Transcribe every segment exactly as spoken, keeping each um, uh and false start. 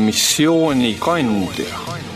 missiooni kandja.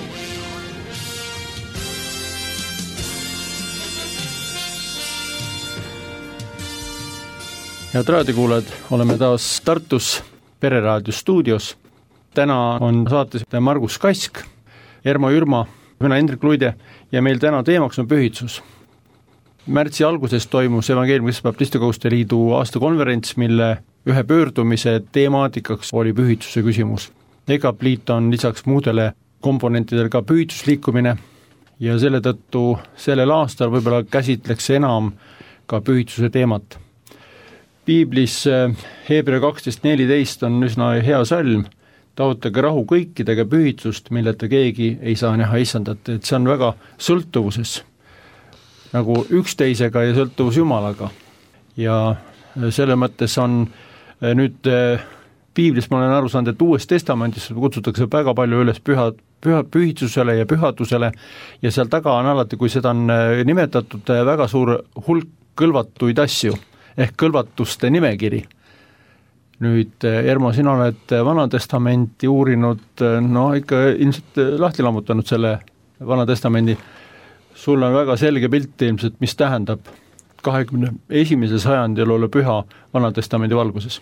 Head raadiokuulajad, oleme taas Tartus Pereraadio stuudios. Täna on saates Margus Kask, Ermo Jürma, mina Hendrik Luide ja meil täna teemaks on pühitsus. Märtsi alguses toimus Evangeeliumi Baptistikoguste Liidu aastakonverents, mille ühe pöördumise teemaatikaks oli pühitsuse küsimus. E G A P liit on lisaks muudele komponentidele ka pühitsusliikumine ja selle tõttu sellel aastal võib-olla käsitleks enam ka pühitsuse teemat. Piiblis Hebra kaksteist neliteist on üsna hea salm, taotage rahu kõikidega pühitsust, milleta keegi ei saa näha isandat, et see on väga sõltuvuses, nagu üksteisega ja sõltuvus Jumalaga. Ja selle mõttes on nüüd Piiblis, ma olen aru saanud, et Uues Testamendis kutsutakse väga palju üles püha, püha, pühitsusele ja pühadusele ja seal taga on alati, kui seda on nimetatud, väga suur hulk kõlvatuid asju, ehk kõlvatuste nimekiri. Nüüd, Ermo, sina oled Vana Testamenti uurinud, no ikka ilmselt lahti lammutanud selle Vana Testamendi. Sul on väga selge pilt ilmselt, mis tähendab kahekümne esimesel sajandil olla püha Vana Testamendi valguses.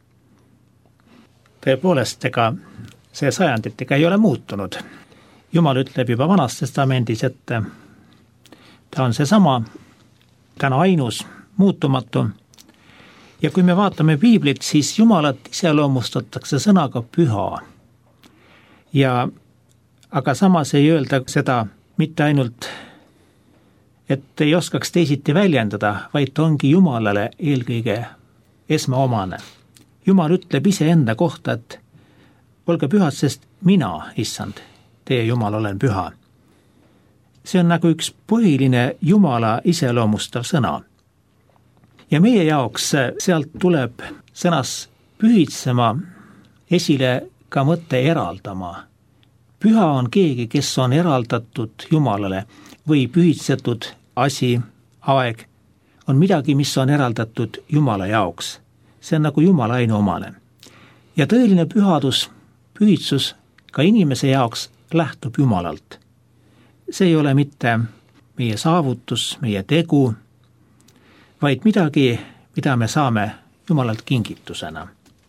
Tõepoolest, ega see sajanditega ei ole muutunud. Jumal ütleb juba Vanas Testamendis, et ta on seesama, täna ainus, muutumatu. Ja kui me vaatame Piiblit, siis Jumalat iseloomustatakse sõnaga püha. Ja, aga samas ei öelda seda mitte ainult, et ei oskaks teisiti väljendada, vaid ongi Jumalale eelkõige esmaomane. Jumal ütleb ise enda kohta, et olge pühad, sest mina, issand, teie Jumal olen püha. See on nagu üks põhiline Jumala iseloomustav sõna. Ja meie jaoks sealt tuleb sõnas pühitsema esile ka mõtte eraldama. Püha on keegi, kes on eraldatud Jumalale või pühitsetud asi, aeg, on midagi, mis on eraldatud Jumala jaoks. See on nagu Jumala ainuomane. Ja tõeline pühadus, pühitsus ka inimese jaoks lähtub Jumalalt. See ei ole mitte meie saavutus, meie tegu, vaid midagi, mida me saame Jumalalt kingitusena.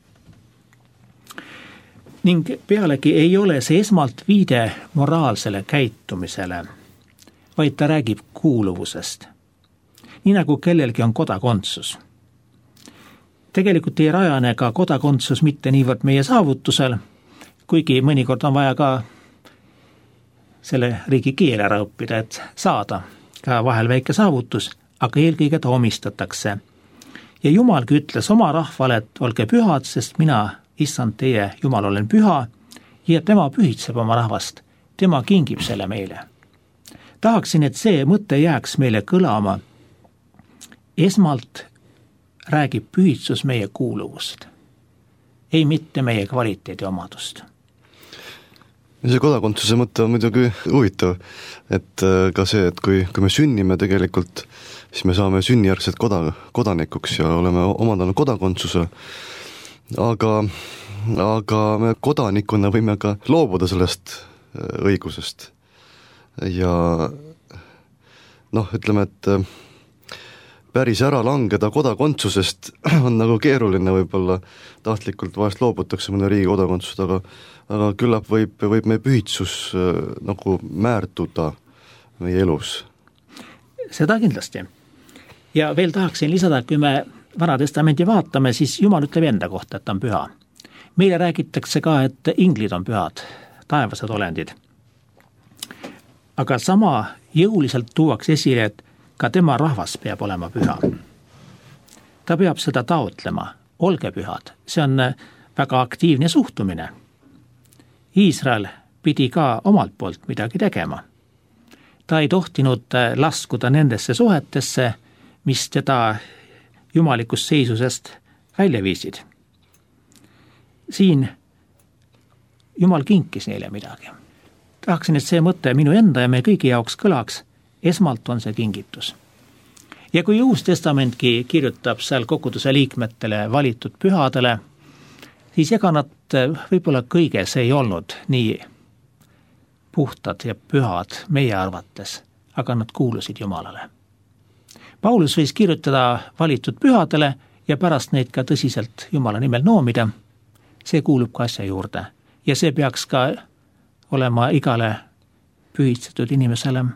Ning pealegi ei ole see esmalt viide moraalsele käitumisele, vaid ta räägib kuuluvusest. Nii nagu kellelgi on kodakondsus. Tegelikult ei rajane ka kodakondsus mitte niivõrd meie saavutusel, kuigi mõnikord on vaja ka selle riigi keel ära õppida, et saada ka vahel väike saavutus, aga eelkõige ta omistatakse. Ja Jumalgi ütles oma rahvale, et olge pühad, sest mina, issand teie, Jumal, olen püha, ja tema pühitseb oma rahvast, tema kingib selle meile. Tahaksin, et see mõte jääks meile kõlama. Esmalt räägib pühitsus meie kuuluvust, ei mitte meie kvaliteedi omadust. See kodakondsuse mõte on muidugi huvitav, et ka see, et kui, kui me sünnime tegelikult, siis me saame sünnijärgselt koda, kodanikuks ja oleme omandanud kodakondsuse, aga, aga me kodanikuna võime ka loobuda sellest õigusest. Ja noh, ütleme, et päris ära langeda kodakondsusest on nagu keeruline võib-olla, tahtlikult vahest loobutakse mõne riigi kodakondsust, aga, aga küllap võib, võib meie pühitsus nagu määrduda meie elus. Seda kindlasti. Ja veel tahaksin lisada, kui me Vana Testamenti vaatame, siis Jumal ütleb enda kohta, et ta on püha. Meile räägitakse ka, et inglid on pühad, taevased olendid. Aga sama jõuliselt tuuaks esile, et ka tema rahvas peab olema püha. Ta peab seda taotlema, olge pühad. See on väga aktiivne suhtumine. Iisrael pidi ka omalt poolt midagi tegema. Ta ei tohtinud laskuda nendesse suhetesse, mis teda jumalikust seisusest välja viisid. Siin Jumal kinkis neile midagi. Tahaksin, et see mõte minu enda ja me kõigi jaoks kõlaks, esmalt on see kingitus. Ja kui Uus Testamentki kirjutab seal koguduse liikmetele valitud pühadele, siis ega nad võib-olla kõiges ei olnud nii puhtad ja pühad meie arvates, aga nad kuulusid Jumalale. Paulus võis kirjutada valitud pühadele ja pärast neid ka tõsiselt Jumala nimel noomida. See kuulub ka asja juurde ja see peaks ka olema igale pühitsetud inimesele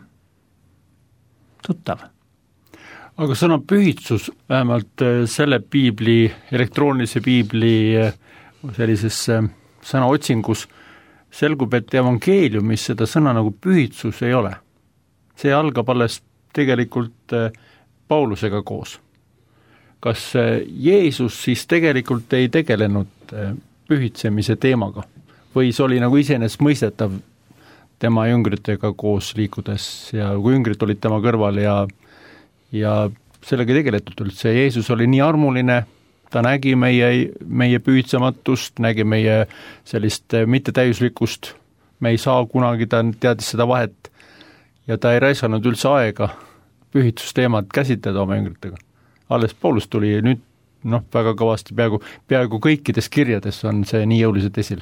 tuttav. Aga sõna pühitsus vähemalt selle piibli, elektroonilise piibli sellises sõnaotsingus selgub, et evangeeliumis seda sõna nagu pühitsus ei ole. See algab alles tegelikult Paulusega koos. Kas Jeesus siis tegelikult ei tegelenud pühitsemise teemaga või see oli nagu iseenesest mõistetav tema jüngritega koos liikudes ja kui jüngrid olid tema kõrval ja, ja sellega tegeletud üldse. Jeesus oli nii armuline, ta nägi meie, meie pühitsematust, nägi meie sellist mittetäiuslikkust, me ei saa kunagi, ta teadis seda vahet ja ta ei raisanud üldse aega pühitsusteemad käsitleda oma jüngritega. Alles Paulus tuli nüüd noh, väga kõvasti, peaaegu, peaaegu kõikides kirjades on see nii jõuliselt esil.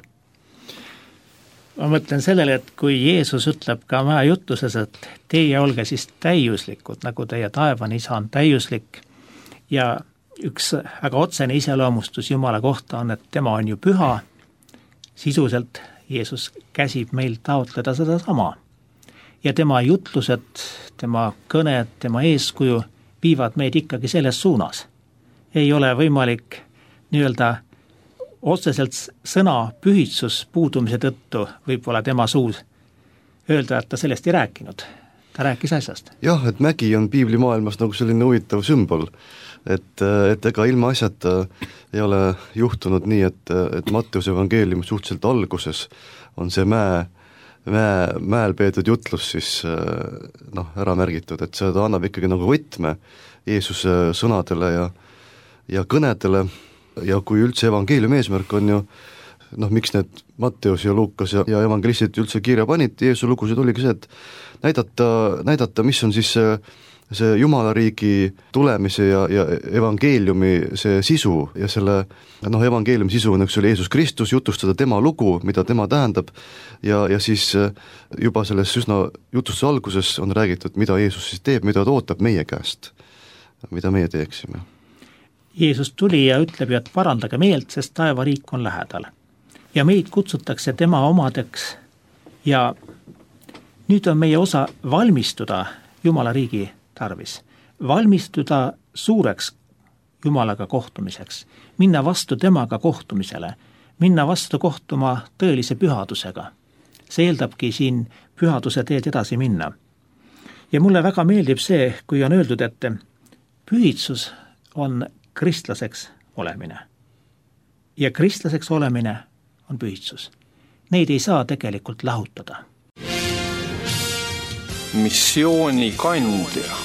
Ma mõtlen sellele, et kui Jeesus ütleb ka mäe jutluses, et teie olge siis täiuslikud, nagu teie taevani isa on täiuslik ja üks väga otsene iseloomustus Jumala kohta on, et tema on ju püha, sisuselt Jeesus käsib meil taotleda seda sama. Ja tema jutlused, tema kõned, tema eeskuju viivad meid ikkagi selles suunas. Ei ole võimalik nii-öelda otseselt sõna pühitsus puudumise tõttu võib-olla tema suus öelda, et ta sellest ei rääkinud. Ta rääkis asjast. Jah, et mägi on piiblimaailmas nagu selline huvitav sümbol, et, et ega ilma asjata ei ole juhtunud nii, et, et Matteuse evangeeliumi suhteliselt alguses on see mäe, mäe, mäel peetud jutlus siis noh, ära märgitud, et seda annab ikkagi nagu võtme Jeesuse sõnadele ja, ja kõnedele. Ja kui üldse evangeeliumi eesmärk on ju, noh miks need Matteus ja Luukas ja, ja evangelistid üldse kirja panid, Jeesuse lugusid oligi see, et näidata, näidata, mis on siis see, see Jumala riigi tulemise ja, ja evangeeliumi see sisu ja selle, noh evangeeliumi sisu on üks oli Jeesus Kristus, jutustada tema lugu, mida tema tähendab ja, ja siis juba selles üsna jutustuse alguses on räägitud, mida Jeesus siis teeb, mida ta ootab meie käest, mida meie teeksime. Jeesus tuli ja ütleb, et parandage meelt, sest taevariik on lähedal. Ja meid kutsutakse tema omadeks ja nüüd on meie osa valmistuda Jumala riigi tarvis. Valmistuda suureks Jumalaga kohtumiseks, minna vastu temaga kohtumisele, minna vastu kohtuma tõelise pühadusega. See eeldabki siin pühaduse teed edasi minna. Ja mulle väga meeldib see, kui on öeldud, et pühitsus on kristlaseks olemine. Ja kristlaseks olemine on pühitsus. Neid ei saa tegelikult lahutada. Missiooni kandja.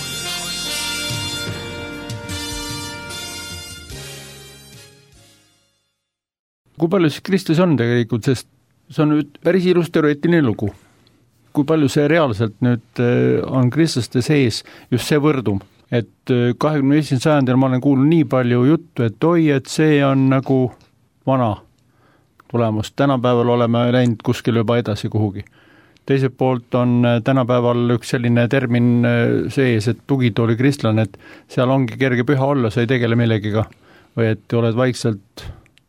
Kui palju siis Kristus on tegelikult, sest see on nüüd päris ilus teoreetiline lugu. Kui palju see reaalselt nüüd on kristlaste sees just see võrdum, et kahekümne esimesel sajandil ma olen kuulnud nii palju juttu, et oi, et see on nagu vana tulemus. Tänapäeval oleme läinud kuskil juba edasi kuhugi. Teiselt poolt on tänapäeval üks selline termin sees, et tugitooli kristlane, et seal ongi kerge püha olla, sa ei tegele millegiga või et oled vaikselt,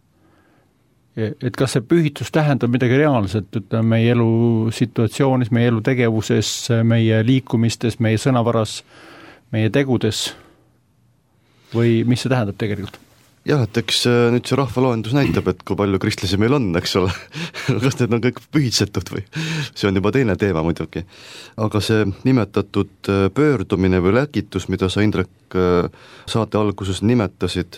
et kas see pühitus tähendab midagi reaalselt, ütleme meie elu situatsioonis, meie elu tegevuses, meie liikumistes, meie sõnavaras, meie tegudes või mis see tähendab tegelikult? Jah, et eks nüüd see rahvaloendus näitab, et kui palju kristlasi meil on, eks ole, kas need on kõik pühitsetud või see on juba teine teema muidugi. Aga see nimetatud pöördumine või läkitus, mida sa Indrek saate alguses nimetasid,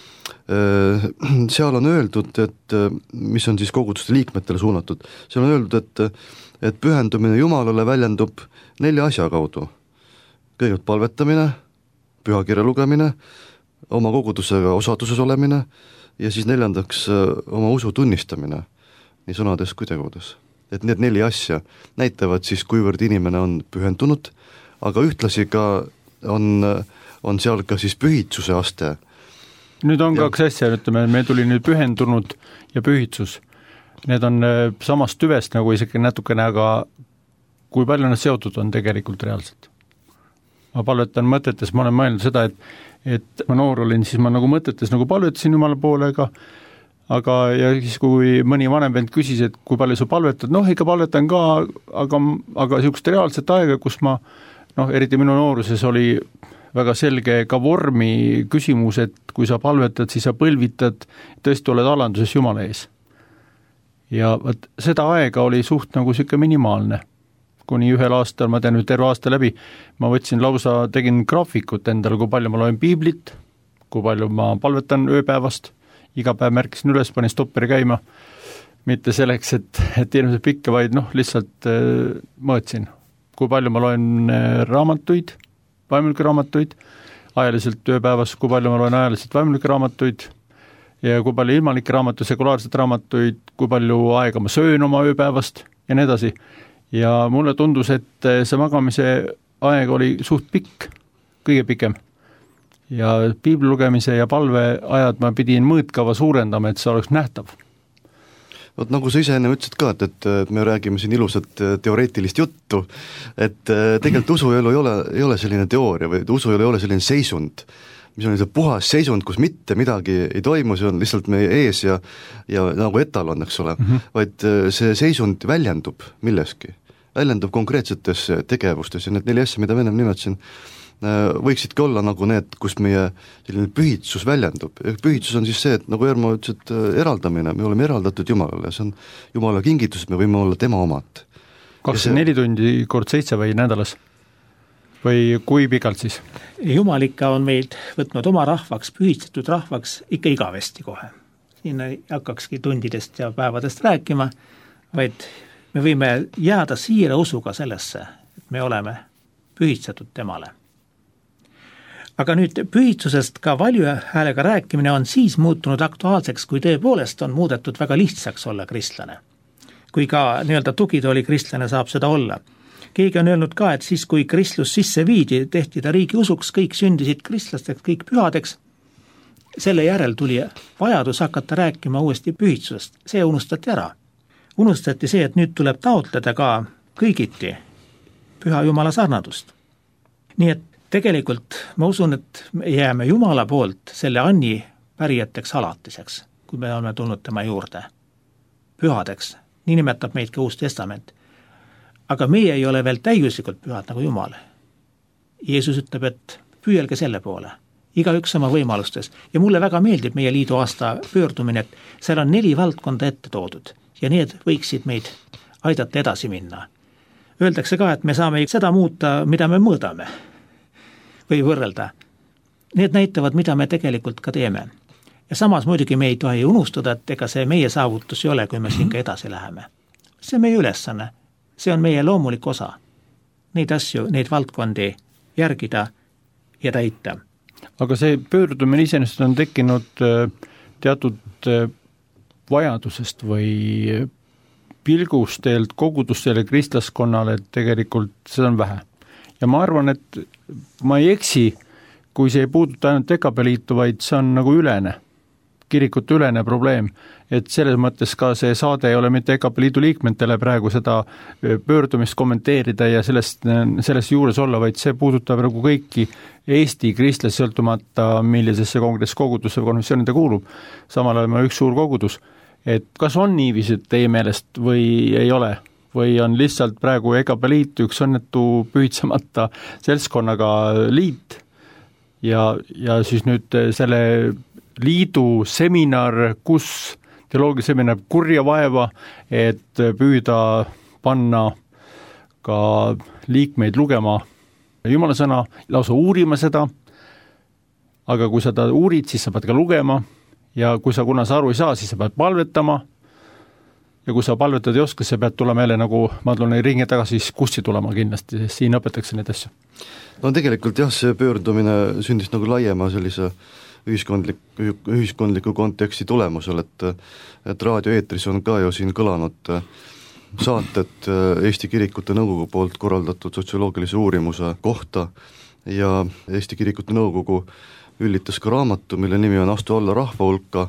seal on öeldud, et mis on siis koguduste liikmetele suunatud, seal on öeldud, et, et pühendumine Jumalale väljendub nelja asja kaudu. Kõigepealt palvetamine, pühakirja lugemine, oma kogudusega osaduses olemine ja siis neljandaks oma usu tunnistamine, nii sõnades kui tegudes. Et need neli asja näitavad siis, kuivõrd inimene on pühendunud, aga ühtlasi ka on, on seal ka siis pühitsuse aste. nüüd on kaks asja, ütleme, meil tuli nüüd pühendunud ja pühitsus. Need on samast tüvest nagu isegi natukene, aga kui palju nad seotud on tegelikult reaalselt. Ma palvetan mõtetes, ma olen mõelnud seda, et, et ma noor olin, siis ma nagu mõtetes nagu palvetasin Jumala poole, aga, aga ja siis kui mõni vanem vend küsis, et kui palju sa palvetad, noh, ikka palvetan ka, aga, aga niisugust reaalset aega, kus ma, noh, eriti minu nooruses oli väga selge ka vormi küsimus, et kui sa palvetad, siis sa põlvitad, tõesti oled alanduses Jumala ees. Ja võt, seda aega oli suht nagu siuke minimaalne, kuni ühel aastal, ma tean nüüd terve aasta läbi, ma võtsin lausa, tegin graafikut endale, kui palju ma loen piiblit, kui palju ma palvetan ööpäevast, iga päev märkisin üles, panin stopperi käima, mitte selleks, et, et inimesed pikka, vaid noh, lihtsalt äh, mõõtsin, kui palju ma loen äh, raamatuid, vaimulike raamatuid, ajaliselt ööpäevas, kui palju ma loen ajaliselt vaimulike raamatuid, ja kui palju ilmalikke raamatuid, sekulaarset raamatuid, kui palju aega ma söön oma ööpäevast ja nii edasi. Ja mulle tundus, et see magamise aeg oli suht pikk, kõige pikem. Ja piibli lugemise ja palve ajad ma pidin mõõtkava suurendama, et see oleks nähtav. Vot nagu sa ise enne ütlesid ka, et, et me räägime siin ilusat teoreetilist juttu, et tegelikult usuelu ei ole, ei ole selline teooria või usuelu ei ole selline seisund, mis on see puhas seisund, kus mitte midagi ei toimu, see on lihtsalt meie ees ja, ja nagu etalon, eks ole, mm -hmm. vaid see seisund väljendub milleski, väljendub konkreetsetes tegevustes ja need neli asja, mida ma ennem nimetasin, võiksidki olla nagu need, kus meie selline pühitsus väljendub. Pühitsus on siis see, et nagu Ermo ütles, et eraldamine, me oleme eraldatud Jumalale, see on Jumala kingitus, et me võime olla tema omad. kakskümmend neli tundi kord seitse või nädalas? Või kui pikalt siis? Jumal ikka on meid võtnud oma rahvaks, pühitsetud rahvaks ikka igavesti kohe. Siin ei hakkakski tundidest ja päevadest rääkima, vaid me võime jääda siira usuga sellesse, et me oleme pühitsetud temale. Aga nüüd pühitsusest ka valju häälega rääkimine on siis muutunud aktuaalseks, kui tõepoolest on muudetud väga lihtsaks olla kristlane. Kui ka nii-öelda tugitooli kristlane saab seda olla. Keegi on öelnud ka, et siis kui kristlus sisse viidi, tehti ta riigi usuks, kõik sündisid kristlasteks, kõik pühadeks. Selle järel tuli vajadus hakata rääkima uuesti pühitsusest. See unustati ära. Unustati see, et nüüd tuleb taotleda ka kõigiti püha Jumala sarnadust. Nii et tegelikult ma usun, et me jääme Jumala poolt selle anni pärijateks alatiseks, kui me oleme tulnud tema juurde. Pühadeks. Nii nimetab meid ka Uus Testament. Aga meie ei ole veel täiuslikult pühad nagu Jumal. Jeesus ütleb, et püüelge selle poole, igaüks oma võimalustes. Ja mulle väga meeldib meie liidu aasta pöördumine, et seal on neli valdkonda ette toodud ja need võiksid meid aidata edasi minna. Öeldakse ka, et me saame seda muuta, mida me mõõdame või võrrelda. Need näitavad, mida me tegelikult ka teeme. Ja samas muidugi me ei tohi unustada, et ega see meie saavutus ei ole, kui me siin ka edasi läheme. See on meie ülesanne. See on meie loomulik osa. Neid asju, neid valdkondi järgida ja täita. Aga see pöördumine iseenesest on tekkinud teatud vajadusest või pilgusteelt kogudustele kristlaskonnale, et tegelikult seda on vähe. Ja ma arvan, et ma ei eksi, kui see ei puuduta ainult Dekabeliitu, vaid see on nagu ülene, kirikute ülene probleem, et selles mõttes ka see saade ei ole mitte Dekabeliidu liikmetele praegu seda pöördumist kommenteerida ja sellest, sellest juures olla, vaid see puudutab nagu kõiki Eesti kristlasi sõltumata, millisesse kongress kogudusse või konfessiooni ta kuulub. Samal ajal on üks suur kogudus, et kas on niiviisi teie meelest või ei ole? Või on lihtsalt praegu Dekabeliit üks õnnetu pühitsemata seltskonnaga liit ja, ja siis nüüd selle liidu seminar, kus teoloogiaseminar kurja vaeva, et püüda panna ka liikmeid lugema Jumala sõna, lausa uurima seda, aga kui sa ta uurid, siis sa pead ka lugema ja kui sa kuna sa aru ei saa, siis sa pead palvetama ja kui sa palvetad ei oska, sa pead tulema jälle nagu, ma tulen ringi tagasi, siis kussi tulema kindlasti, sest siin õpetakse neid asju. No tegelikult jah, see pöördumine sündis nagu laiema sellise ühiskondlik, ühiskondliku konteksti tulemusel, et, et raadioeetris on ka ju siin kõlanud saated Eesti Kirikute Nõukogu poolt korraldatud sotsioloogilise uurimuse kohta ja Eesti Kirikute Nõukogu üllitas ka raamatu, mille nimi on Astu alla rahva hulka,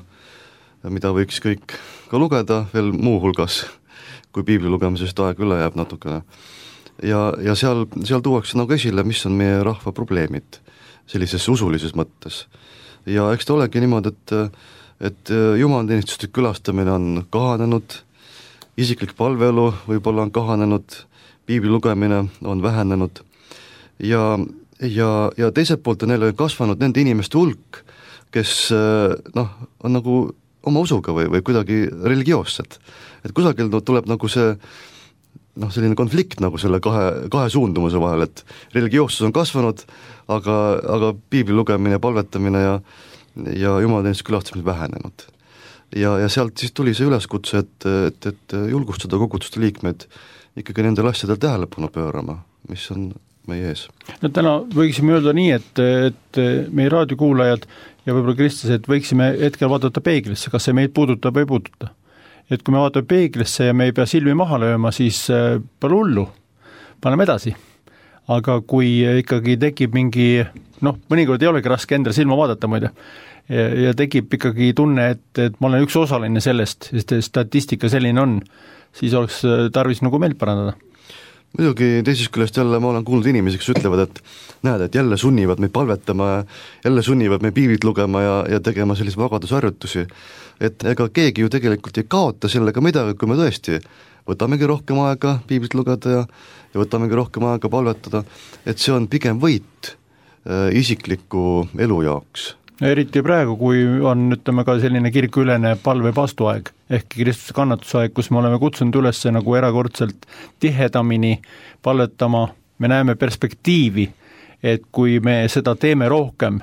mida võiks kõik ka lugeda veel muu hulgas, kui piibli lugemisest aeg üle jääb natukene. Ja, ja seal, seal tuuakse nagu esile, mis on meie rahva probleemid sellises usulises mõttes. Ja eks ta olegi niimoodi, et, et jumalateenistuse külastamine on kahanenud, isiklik palveelu võib-olla on kahanenud, piibli lugemine on vähenenud ja, ja, ja teiselt poolt on neile kasvanud nende inimeste hulk, kes noh, on nagu oma usuga või, või kuidagi religioossed. Et kusagil tuleb nagu see noh, selline konflikt nagu selle kahe, kahe suundumuse vahel, et religioossus on kasvanud, aga, aga piibli lugemine, palvetamine ja, ja jumalateenistuse külastamine vähenenud. Ja, ja sealt siis tuli see üleskutse, et, et, et julgustada koguduste liikmeid ikkagi nendel asjadel tähelepanu pöörama, mis on meie ees. No täna võiksime öelda nii, et, et meie raadiokuulajad ja võib-olla kristlased võiksime hetkel vaadata peeglisse, kas see meid puudutab või ei puuduta. Et kui me vaatame peeglisse ja me ei pea silmi maha lööma, siis pole hullu, paneme edasi. Aga kui ikkagi tekib mingi, noh, mõnikord ei olegi raske endale silma vaadata muide, ja, ja tekib ikkagi tunne, et, et ma olen üks osaline sellest, sest statistika selline on, siis oleks tarvis nagu meelt parandada. Muidugi teisest küljest jälle ma olen kuulnud inimesi, kes ütlevad, et näed, et jälle sunnivad meid palvetama ja jälle sunnivad meid piiblit lugema ja, ja tegema selliseid vabadusharjutusi. Et ega keegi ju tegelikult ei kaota sellega midagi, kui me tõesti võtamegi rohkem aega piiblit lugeda ja, ja võtamegi rohkem aega palvetada, et see on pigem võit äh, isikliku elu jaoks. Eriti praegu, kui on, ütleme ka selline kirikuülene palve pastuaeg, ehk Kristuse kannatusaeg, kus me oleme kutsunud üles nagu erakordselt tihedamini palvetama, me näeme perspektiivi, et kui me seda teeme rohkem,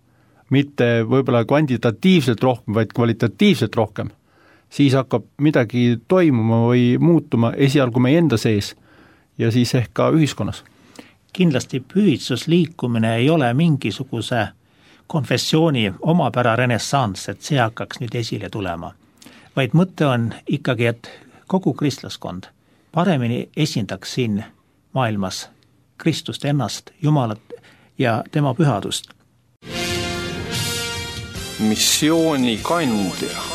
mitte võib-olla kvantitatiivselt rohkem, vaid kvalitatiivselt rohkem, siis hakkab midagi toimuma või muutuma esialgu meie enda sees ja siis ehk ka ühiskonnas. Kindlasti pühitsusliikumine ei ole mingisuguse konfessiooni omapära renessants, et see hakkaks nüüd esile tulema. Vaid mõte on ikkagi, et kogu kristlaskond paremini esindaks siin maailmas Kristust ennast, Jumalat ja tema pühadust. Missiooni kandja.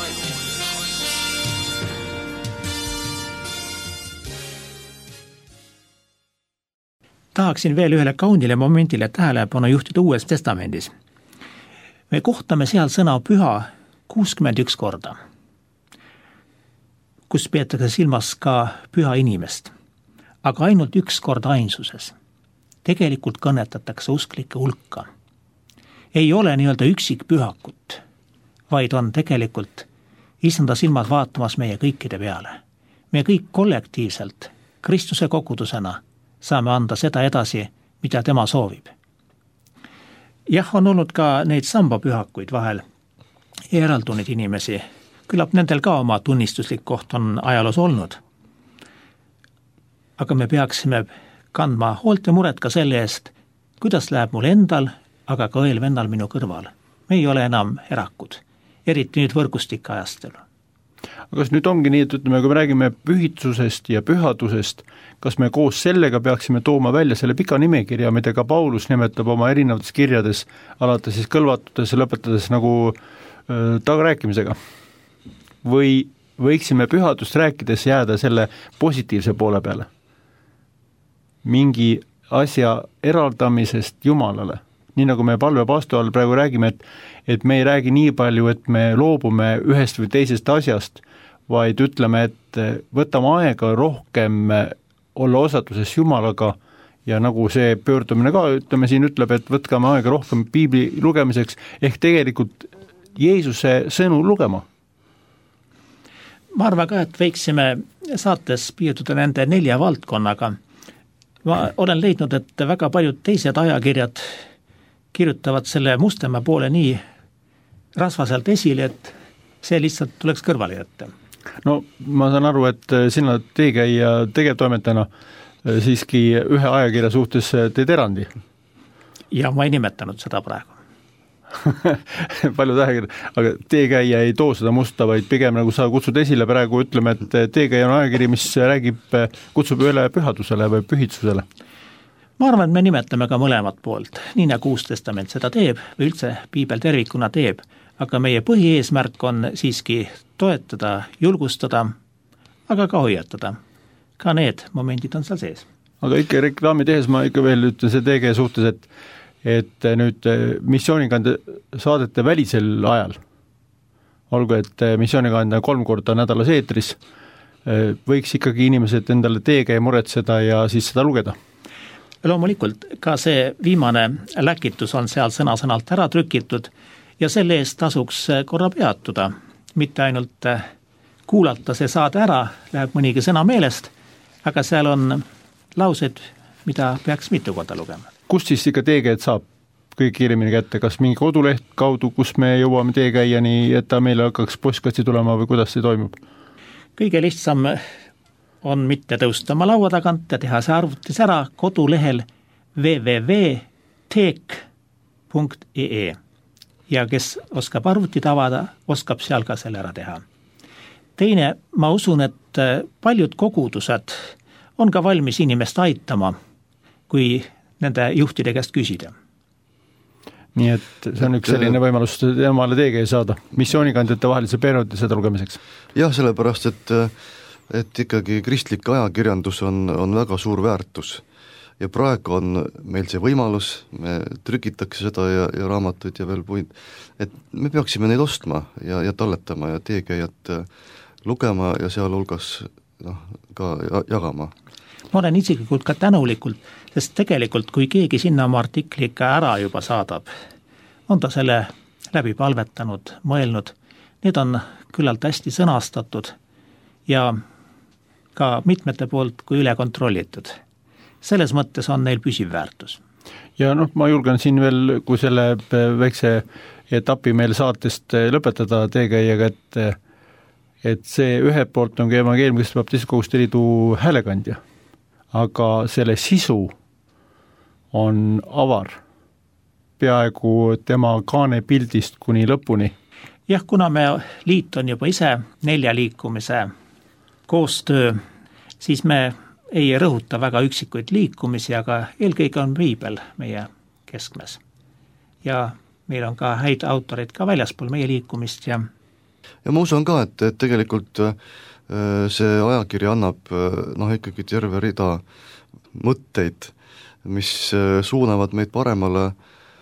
Tahaksin veel ühele kaunile momendile tähelepanu juhtida Uues testamendis. Me kohtame seal sõna püha kuuskümmend üks korda, kus peetakse silmas ka püha inimest, aga ainult üks kord ainsuses. Tegelikult kõnetatakse usklike hulka. Ei ole nii-öelda üksik pühakut, vaid on tegelikult Issanda silmad vaatamas meie kõikide peale. Me kõik kollektiivselt Kristuse kogudusena saame anda seda edasi, mida tema soovib. Jah, on olnud ka neid sambapühakuid vahel, eraldunud inimesi. Küllap nendel ka oma tunnistuslik koht on ajaloos olnud. Aga me peaksime kandma hoolt ja muret ka selle eest, kuidas läheb mul endal, aga ka õelvennal minu kõrval. Me ei ole enam erakud, eriti nüüd võrgustike ajastel. Aga kas nüüd ongi nii, et ütleme, kui me räägime pühitsusest ja pühadusest, kas me koos sellega peaksime tooma välja selle pika nimekirja, mida ka Paulus nimetab oma erinevates kirjades, alates siis kõlvatutes ja lõpetades nagu äh, tagarääkimisega? Või võiksime pühadust rääkides jääda selle positiivse poole peale? Mingi asja eraldamisest Jumalale. Nii nagu me palve pastu all praegu räägime, et, et me ei räägi nii palju, et me loobume ühest või teisest asjast, vaid ütleme, et võtame aega rohkem olla osatuses Jumalaga ja nagu see pöördumine ka, ütleme siin ütleb, et võtkame aega rohkem piibli lugemiseks, ehk tegelikult Jeesuse sõnu lugema. Ma arvan ka, et võiksime saates piirduda nende nelja valdkonnaga. Ma olen leidnud, et väga paljud teised ajakirjad kirjutavad selle Mustamäe poole nii rasvaselt esile, et see lihtsalt tuleks kõrvale jätta. No ma saan aru, et sina teekäija tegevtoimetana siiski ühe ajakirja suhtes teed erandi. Ja ma ei nimetanud seda praegu. Palju tähekirja, aga teekäija ei too seda musta, vaid pigem nagu sa kutsud esile praegu, ütleme, et teekäija on ajakiri, mis räägib, kutsub üle pühadusele või pühitsusele. ma arvan, et me nimetame ka mõlemat poolt, nii nagu Uus Testament seda teeb või üldse Piibel tervikuna teeb, aga meie põhieesmärk on siiski toetada, julgustada, aga ka hoiatada. Ka need momendid on seal sees. Aga ikka reklaami tehes ma ikka veel ütlen see T G suhtes, et, et nüüd missioonikande saadete välisel ajal, olgu, et missioonikande kolm korda nädalas eetris, võiks ikkagi inimesed endale T G muretseda ja siis seda lugeda. Loomulikult, ka see viimane läkitus on seal sõna-sõnalt ära trükitud ja selle eest tasuks korra peatuda, mitte ainult kuulata see saade ära, läheb mõnigi sõna meelest, aga seal on laused, mida peaks mitu korda lugema. Kust siis ikka T G-d saab kõige kiiremini kätte, kas mingi koduleht kaudu, kus me jõuame T G-ni, et ta meile hakkaks postkasti tulema või kuidas see toimub? Kõige lihtsam on mitte tõusta oma laua tagant ja teha see arvutis ära kodulehel w w w punkt t e k punkt e e ja kes oskab arvutit avada, oskab seal ka selle ära teha. Teine, ma usun, et paljud kogudused on ka valmis inimest aitama, kui nende juhtide käest küsida. Nii et see on üks selline võimalus temale T G saada, missioonikandjate vahelise perioodi seda lugemiseks. Jah, sellepärast, et et ikkagi kristlik ajakirjandus on, on väga suur väärtus ja praegu on meil see võimalus, me trükitakse seda ja, ja raamatuid ja veel puid, et me peaksime neid ostma ja, ja talletama ja T G-jat lugema ja sealhulgas noh, ka jagama. Ma olen isiklikult ka tänulikult, sest tegelikult kui keegi sinna oma artikli ikka ära juba saadab, on ta selle läbi palvetanud, mõelnud, need on küllalt hästi sõnastatud ja ka mitmete poolt kui üle kontrollitud. Selles mõttes on neil püsiv väärtus. Ja noh, ma julgen siin veel, kui selle väikse etapi meil saatest lõpetada T G-ga, et, et see ühelt poolt on evangeeliumist baptistliku koguste liidu häälekandja, aga selle sisu on avar peaaegu tema kaanepildist kuni lõpuni. Jah, kuna me liit on juba ise nelja liikumise koostöö, siis me ei rõhuta väga üksikuid liikumisi, aga eelkõige on Piibel meie keskmes. Ja meil on ka häid autorid ka väljaspool meie liikumist. Ja, ja ma usun ka, et, et tegelikult see ajakiri annab noh, ikkagi terve rida mõtteid, mis suunavad meid paremale,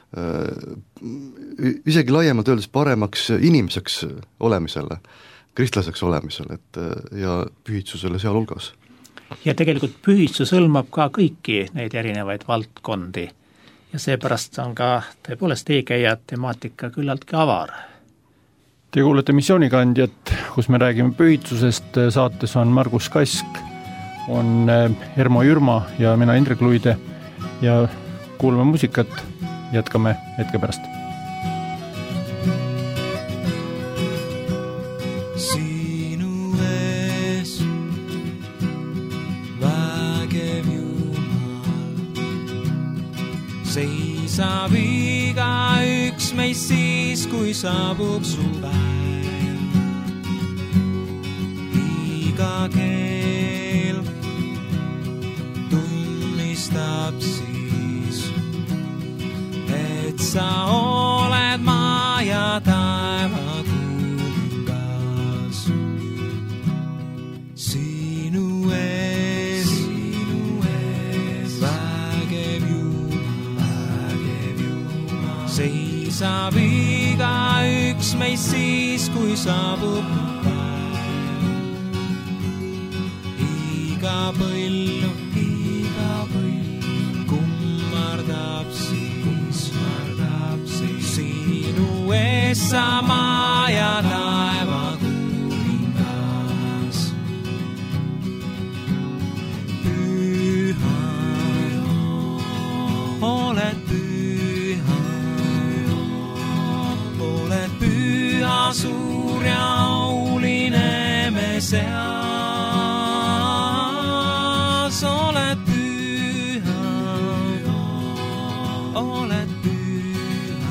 isegi laiemalt öeldes paremaks inimeseks olemisele, kristlaseks olemisele et, ja pühitsusele sealhulgas. Ja tegelikult pühitsus hõlmab ka kõiki neid erinevaid valdkondi ja seepärast on ka tõepoolest T G ja temaatika küllaltki avar. Te kuulete missioonikandjat, kus me räägime pühitsusest, saates on Margus Kask, on Ermo Jürma ja mina Indrek Luide ja kuulame muusikat, jätkame hetke pärast. Seisab iga üks meist siis, kui saabub su päev. Iga keel tunnistab siis, et sa oled maa ja taeva kuningas. Sinu ees, sinu ees vägev seisab iga üks meist siis, kui saabub päev. Iga põllu, iga põllu kummardab siis, kummardab siis. Sinu ees sa maa ja taeva kuningas. Püha, oled püha. Suur ja auline me seas, oled püha, oled püha,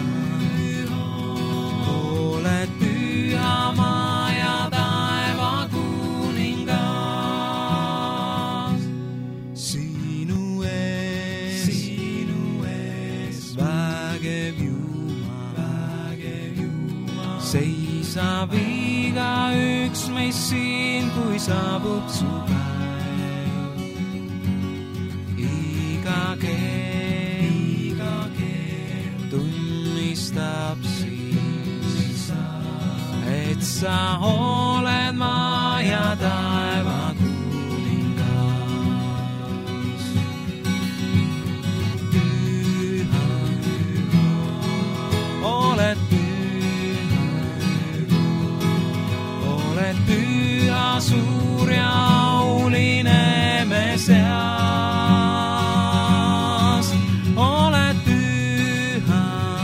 oled püha maa ja taeva kuningas. Sinu ees, vägev Jumal, vägev Jumal. Seisab igaüks meist siin, kui saabub su päev. Iga keel, iga keel tunnistab siis, et sa oled maa ja taeva kuningas. Püha, oled püha, oled püha, suur ja auline me seas. Oled püha,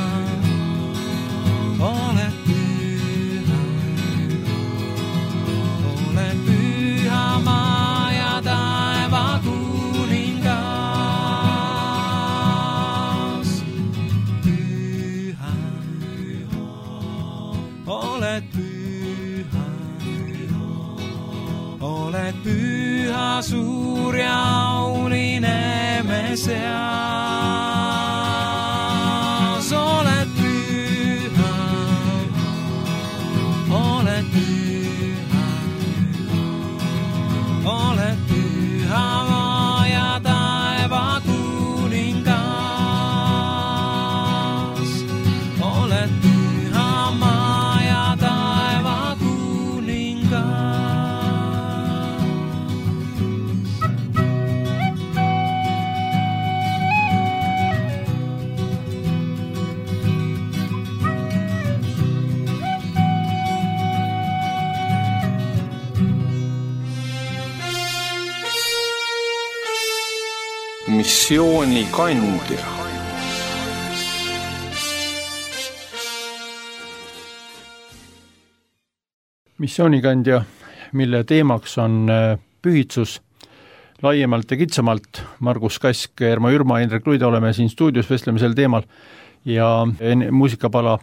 oled püha, oled püha, maa ja taeva kuningas. Püha, oled püha, oled püha, suur ja auline me seas. Oled püha, oled püha, oled püha, maa ja taeva kuningas. Oled püha, maa ja taeva kuningas. Missioonikandja. missioonikandja, mille teemaks on pühitsus laiemalt ja kitsamalt. Margus Kask, Ermo Jürma, Indrek Luide oleme siin stuudios, vestleme sel teemal ja enne muusikapala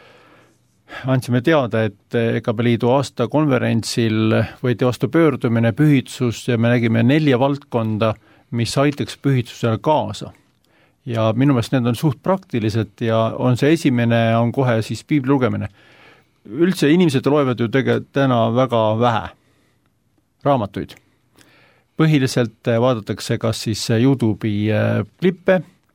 andsime teada, et E K B Liidu aastakonverentsil võeti vastu pöördumine pühitsus ja me nägime nelja valdkonda, mis aitaks pühitsusele kaasa. Ja minu meelest need on suht praktilised ja on see esimene, on kohe siis piibli lugemine. Üldse inimesed loevad ju tegelikult täna väga vähe raamatuid. Põhiliselt vaadatakse kas siis YouTube'i klippe,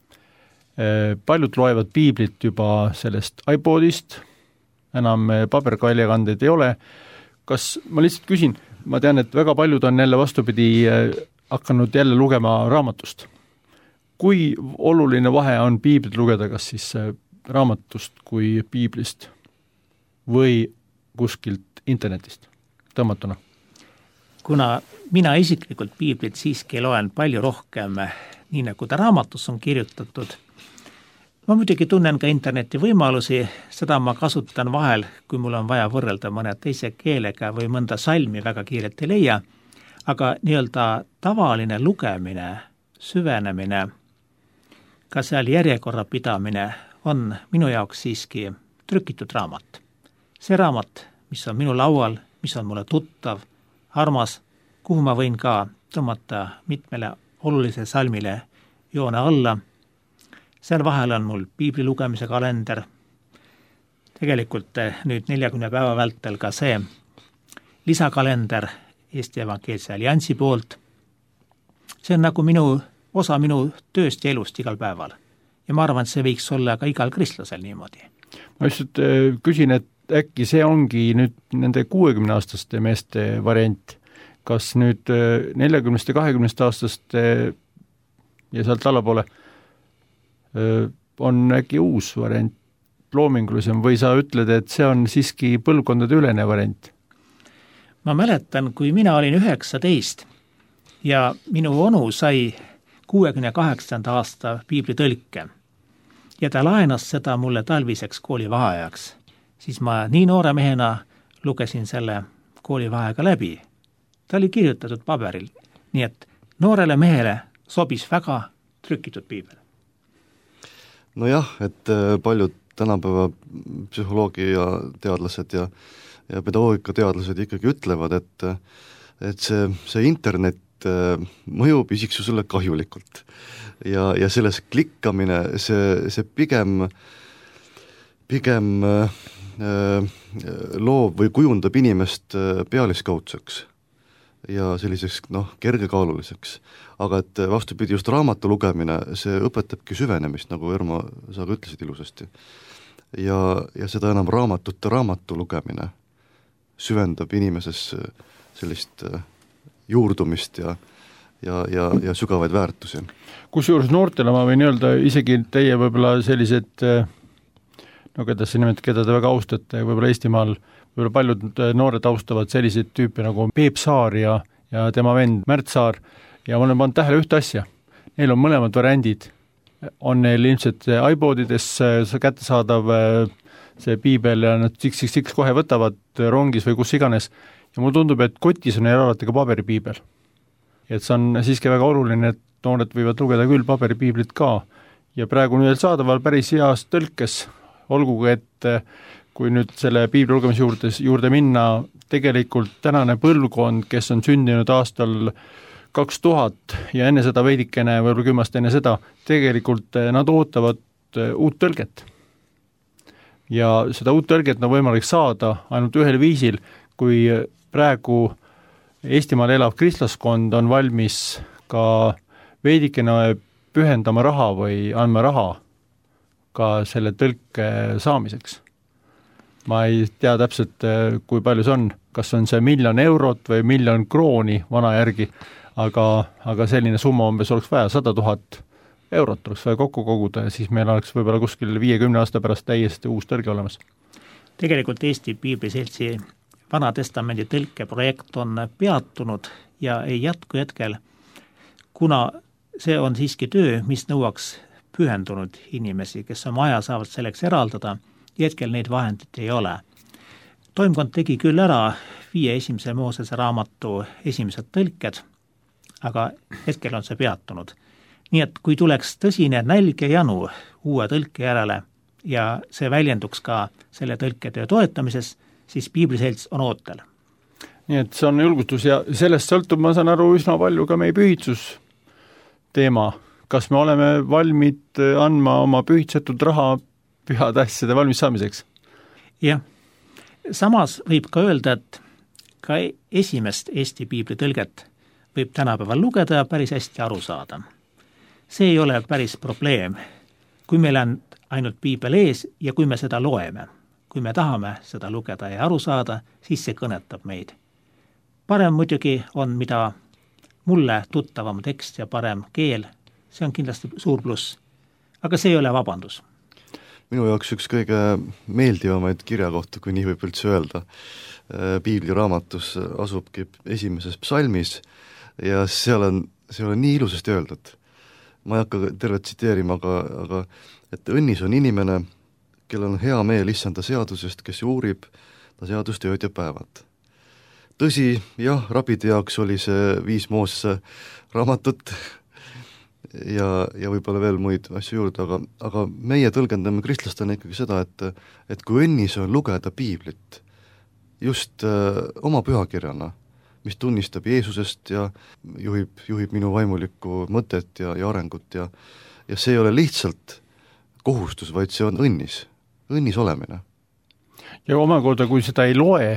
paljud loevad piiblit juba sellest iPodist, enam paberkaljakandeid ei ole. Kas, ma lihtsalt küsin, ma tean, et väga paljud on jälle vastupidi hakanud jälle lugema raamatust. Kui oluline vahe on piiblit lugeda kas siis raamatust kui piiblist või kuskilt internetist tõmmatuna? Kuna mina isiklikult piiblit siiski loen palju rohkem, nii nagu ta raamatus on kirjutatud, ma muidugi tunnen ka interneti võimalusi, seda ma kasutan vahel, kui mul on vaja võrrelda mõne teise keelega või mõnda salmi väga kiirelt ei leia, aga nii-öelda tavaline lugemine, süvenemine, ka seal järjekorra pidamine on minu jaoks siiski trükitud raamat. See raamat, mis on minu laual, mis on mulle tuttav, armas, kuhu ma võin ka tõmmata mitmele olulise salmile joone alla. Seal vahel on mul piibli lugemise kalender, tegelikult nüüd neljakümne päeva vältel ka see lisakalender Eesti Evangeelse Alliansi poolt. See on nagu minu osa minu tööst ja elust igal päeval. Ja ma arvan, et see võiks olla ka igal kristlasel niimoodi. Ma just küsin, et äkki see ongi nüüd nende kuuekümne aastaste meeste variant. Kas nüüd neljakümnest ja kahekümnest aastaste ja sealt allapoole on äkki uus variant, loomingulisem, või sa ütled, et see on siiski põlvkondade ülene variant? Ma mäletan, kui mina olin üheksateist ja minu onu sai kuuekümne kaheksanda aasta piiblitõlke ja ta laenas seda mulle talviseks koolivaheajaks, siis ma nii noore mehena lugesin selle koolivaheaega läbi. Ta oli kirjutatud paberil, nii et noorele mehele sobis väga trükitud piibel. No jah, et paljud tänapäeva psühholoogia teadlased ja, ja pedagoogika teadlased ikkagi ütlevad, et, et see, see internet mõjub isiksusele kahjulikult. Ja, ja selles klikkamine, see, see pigem, pigem äh, loob või kujundab inimest pealiskaudseks ja selliseks noh, kergekaaluliseks. Aga et vastupidi, just raamatu lugemine, see õpetabki süvenemist, nagu Ermo, sa ka ütlesid ilusasti. Ja, ja seda enam raamatute raamatu lugemine süvendab inimeses sellist juurdumist ja, ja, ja, ja sügavaid väärtusi. Kusjuures noortele ma võin öelda, isegi teie võib-olla sellised, no keda sa nimed, keda te väga austate, võib-olla Eestimaal, võib-olla paljud noored austavad selliseid tüüpe nagu Peep Saar ja, ja tema vend Märt Saar, ja ma olen pannud tähele ühte asja. Neil on mõlemad variandid. On neil ilmselt iPodides kättesaadav see piibel ja nad siks-siks-siks kohe võtavad rongis või kus iganes. Ja mulle tundub, et kotis on neil alati ka paberipiibel. Et see on siiski väga oluline, et noored võivad lugeda küll paberipiiblit ka. Ja praegu nüüd saadaval päris heas tõlkes, olgugi, et kui nüüd selle piibli lugemise juurde, juurde minna, tegelikult tänane põlvkond, kes on sündinud aastal kaks tuhat ja enne seda veidikene, võib-olla kümmast enne seda, tegelikult nad ootavad uut tõlget. Ja seda uut tõlget on võimalik saada ainult ühel viisil, kui praegu Eestimaal elav kristlaskond on valmis ka veidikene pühendama raha või andma raha ka selle tõlke saamiseks. Ma ei tea täpselt, kui palju see on, kas on see miljon eurot või miljon krooni vana järgi, aga, aga selline summa umbes oleks vaja, sada tuhat eurot oleks vaja kokku koguda ja siis meil oleks võib-olla kuskil viiekümne aasta pärast täiesti uus tõlge olemas. Tegelikult Eesti Piibliseltsi Vana Testamendi tõlkeprojekt on peatunud ja ei jätku hetkel, kuna see on siiski töö, mis nõuaks pühendunud inimesi, kes oma aja saavad selleks eraldada, ja hetkel neid vahendid ei ole. Toimkond tegi küll ära viie esimese Moosese raamatu esimesed tõlked, aga hetkel on see peatunud. Nii et kui tuleks tõsine nälg ja janu uue tõlke järele ja see väljenduks ka selle tõlketöö toetamises, siis Piibliselts on ootel. Nii et see on julgustus ja sellest sõltub, ma saan aru, üsna palju ka meie pühitsus teema. Kas me oleme valmid andma oma pühitsetud raha pühade asjade valmis saamiseks? Jah, samas võib ka öelda, et ka esimest Eesti piibli tõlget võib tänapäeval lugeda ja päris hästi aru saada. See ei ole päris probleem, kui meil on ainult piibel ees ja kui me seda loeme. Kui me tahame seda lugeda ja aru saada, siis see kõnetab meid. Parem muidugi on, mida mulle tuttavam tekst ja parem keel, see on kindlasti suur pluss. Aga see ei ole vabandus. Minu jaoks üks kõige meeldivamaid kirjakohta, kui nii võib üldse öelda, piibli raamatus asubki esimeses psalmis ja seal on, seal on nii ilusasti öeldud. Ma ei hakka tervet tsiteerima, aga, aga et õnnis on inimene, kellel on hea meel issanda seadusest, kes uurib ta seadust ööd ja päevad. Tõsi, jah, rabide jaoks oli see viis Moosese raamatut ja, ja võib-olla veel muid asju juurde, aga, aga meie tõlgendame kristlastena ikkagi seda, et, et kui õnnis on lugeda piiblit just äh, oma pühakirjana, mis tunnistab Jeesusest ja juhib, juhib minu vaimulikku mõtet ja, ja arengut ja, ja see ei ole lihtsalt kohustus, vaid see on õnnis, õnnis olemine. Ja omakorda, kui seda ei loe,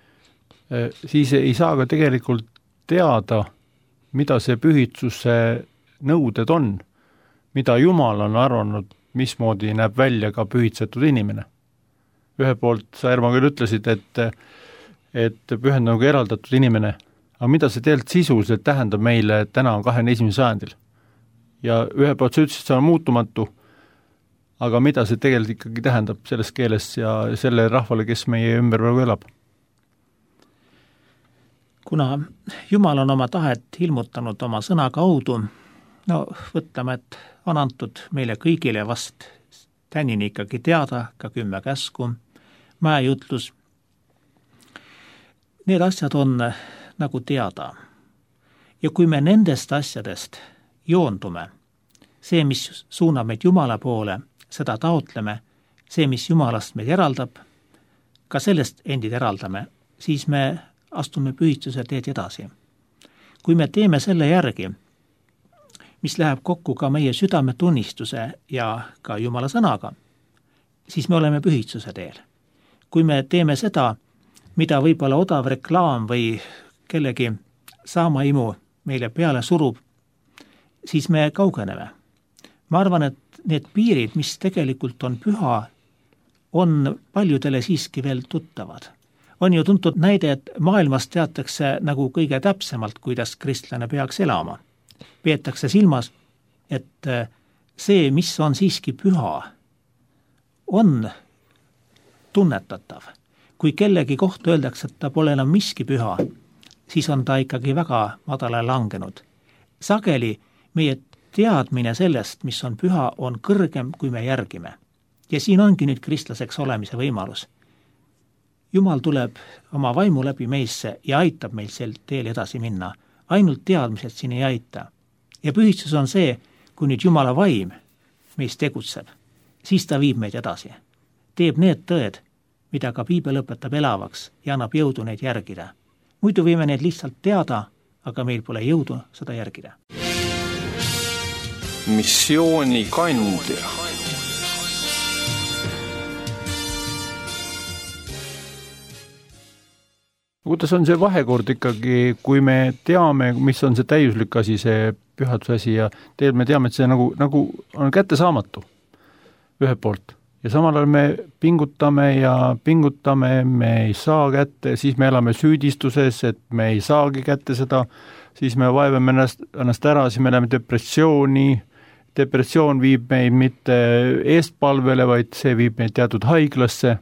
siis ei saa ka tegelikult teada, mida see pühitsuse nõuded on, mida Jumal on arvanud, mismoodi näeb välja ka pühitsetud inimene. Ühe poolt sa, Ermo, küll ütlesid, et et pühendanuga eraldatud inimene, aga mida see tegelikult sisuliselt tähendab meile, et täna on kahekümne esimesel sajandil. Ja ühe poolt sa ütlesid, see on muutumatu, aga mida see tegelikult ikkagi tähendab selles keeles ja selle rahvale, kes meie ümber praegu elab? Kuna Jumal on oma tahet ilmutanud oma sõna kaudu, no võtleme, et on antud meile kõigile vast tänini ikkagi teada, ka kümme käsku, mäejutlus. Need asjad on nagu teada. Ja kui me nendest asjadest joondume, see, mis suunab meid Jumala poole, seda taotleme, see, mis Jumalast meid eraldab, ka sellest endid eraldame, siis me astume pühitsuse teed edasi. kui me teeme selle järgi, mis läheb kokku ka meie südametunnistuse ja ka Jumala sõnaga, siis me oleme pühitsuse teel. Kui me teeme seda, mida võib-olla odav reklaam või kellegi saamaimu meile peale surub, siis me kaugeneme. Ma arvan, et need piirid, mis tegelikult on püha, on paljudele siiski veel tuttavad. On ju tuntud näide, et maailmas teatakse nagu kõige täpsemalt, kuidas kristlane peaks elama. Peetakse silmas, et see, mis on siiski püha, on tunnetatav. Kui kellegi kohta öeldakse, et ta pole enam miski püha, siis on ta ikkagi väga madala langenud. Sageli meie teadmine sellest, mis on püha, on kõrgem, kui me järgime. Ja siin ongi nüüd kristlaseks olemise võimalus. Jumal tuleb oma vaimu läbi meisse ja aitab meil sel teel edasi minna. Ainult teadmised siin ei aita. Ja pühitsus on see, kui nüüd Jumala vaim meis tegutseb, siis ta viib meid edasi. Teeb need tõed, mida ka piibel õpetab elavaks ja annab jõudu neid järgida. Muidu võime neid lihtsalt teada, aga meil pole jõudu seda järgida. Missiooni kandja. Kuidas on see vahekord ikkagi, kui me teame, mis on see täiuslik asi, see pühaduse asi ja teel me teame, et see nagu, nagu on kättesaamatu ühe poolt. Ja samal ajal me pingutame ja pingutame, me ei saa kätte, siis me elame süüdistuses, et me ei saagi kätte seda, siis me vaevame ennast, ennast ära, siis me läheme depressiooni, depressioon viib meid mitte eestpalvele, vaid see viib meid teatud haiglasse.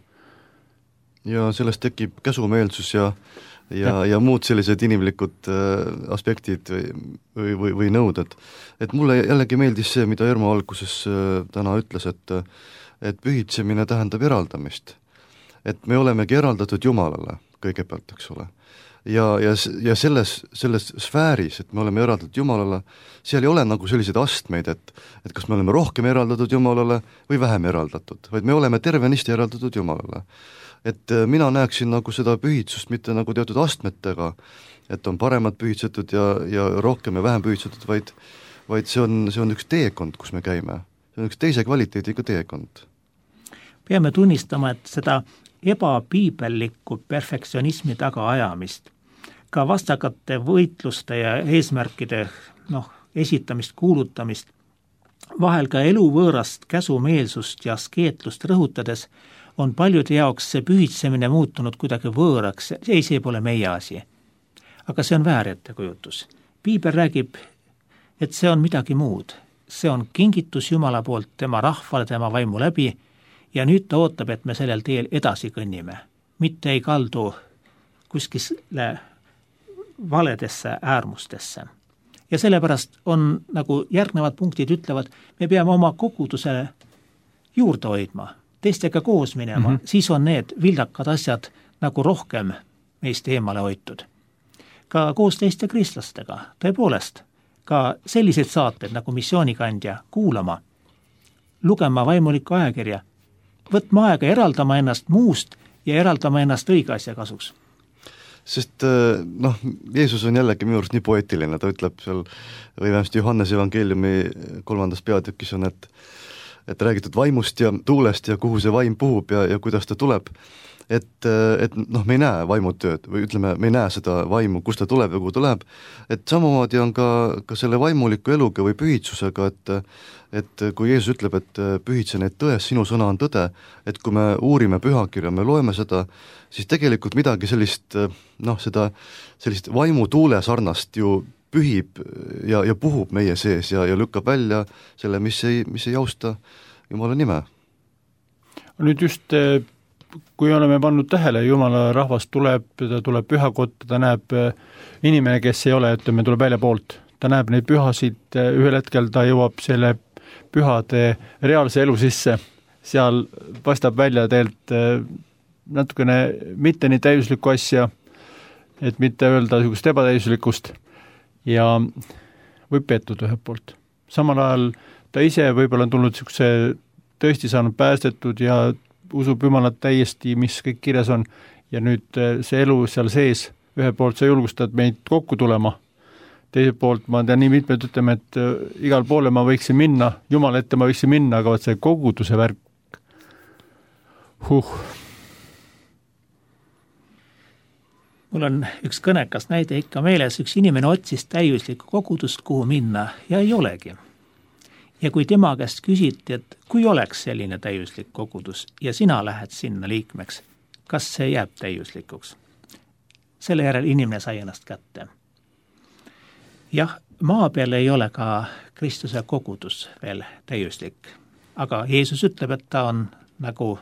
Ja sellest tekib käsumeelsus ja, ja, ja muud sellised inimlikud aspektid või, või, või nõuded. Et mulle jällegi meeldis see, mida Ermo alguses täna ütles, et, et pühitsemine tähendab eraldamist. Et me olemegi eraldatud Jumalale kõigepealt, eks ole. Ja, ja, ja selles, selles sfääris, et me oleme eraldatud Jumalale, seal ei ole nagu selliseid astmeid, et, et kas me oleme rohkem eraldatud Jumalale või vähem eraldatud, vaid me oleme tervenisti eraldatud Jumalale. Et mina näeksin nagu seda pühitsust mitte nagu teatud astmetega, et on paremad pühitsetud ja, ja rohkem ja vähem pühitsetud, vaid, vaid see on, see on üks teekond, kus me käime. See on üks teise kvaliteediga teekond. Peame tunnistama, et seda ebapiibellikku perfektsionismi tagaajamist, ka vastakate võitluste ja eesmärkide noh, esitamist, kuulutamist, vahel ka eluvõõrast käsumeelsust ja askeetlust rõhutades, on paljude jaoks see pühitsemine muutunud kuidagi võõraks, ei, see pole meie asi. Aga see on väärjättekujutus. Piibel räägib, et see on midagi muud. See on kingitus Jumala poolt tema rahvale, tema vaimu läbi ja nüüd ta ootab, et me sellel teel edasi kõnnime. Mitte ei kaldu kuskile valedesse äärmustesse. Ja sellepärast on, nagu järgnevad punktid ütlevad, me peame oma kogudusele juurde hoidma, teistega koos minema, mm-hmm. siis on need vildakad asjad nagu rohkem meist eemale hoitud. Ka koos teiste kristlastega, tõepoolest, ka sellised saated nagu missioonikandja kuulama, lugema vaimulikku ajakirja, võtma aega, eraldama ennast muust ja eraldama ennast õige asja kasuks. Sest noh, Jeesus on jällegi minu arust nii poetiline, ta ütleb seal, või vähemasti Johannes evangeeliumi kolmandas peatükis on, et et räägitud vaimust ja tuulest ja kuhu see vaim puhub ja, ja kuidas ta tuleb, et, et noh, me ei näe vaimutööd või ütleme, me ei näe seda vaimu, kust ta tuleb ja kuhu ta läheb, et samamoodi on ka, ka selle vaimuliku eluga või pühitsusega, et, et kui Jeesus ütleb, et pühitse neid tões, sinu sõna on tõde, et kui me uurime pühakirja, me loeme seda, siis tegelikult midagi sellist, noh, seda sellist vaimutuule sarnast ju pühib ja, ja puhub meie sees ja, ja lükkab välja selle, mis ei, mis ei jausta Jumala nime. Nüüd just, kui oleme pannud tähele, Jumala rahvas tuleb, ta tuleb pühakotta, ta näeb inimene, kes ei ole, ütleme, tuleb välja poolt. Ta näeb neid pühasid, ühel hetkel ta jõuab selle pühade reaalse elu sisse. Seal paistab välja teelt natukene mitte nii täiuslikku asja, et mitte öelda niisugust ebatäiuslikust, ja võib peetud ühe poolt. Samal ajal ta ise võib-olla on tulnud niisuguse tõesti saanud päästetud ja usub Jumalat täiesti, mis kõik kirjas on, ja nüüd see elu seal sees, ühe poolt sa julgustad meid kokku tulema, teiselt poolt ma tean nii mitmed ütleme, et igal poole ma võiksin minna, Jumala ette ma võiksin minna, aga vaat see koguduse värk, huh. Mul on üks kõnekas näide ikka meeles, üks inimene otsis täiuslikku kogudust, kuhu minna ja ei olegi. Ja kui tema käest küsiti, et kui oleks selline täiuslik kogudus ja sina lähed sinna liikmeks, kas see jääb täiuslikuks? Selle järel inimene sai ennast kätte. Jah, maa peal ei ole ka Kristuse kogudus veel täiuslik, aga Jeesus ütleb, et ta on nagu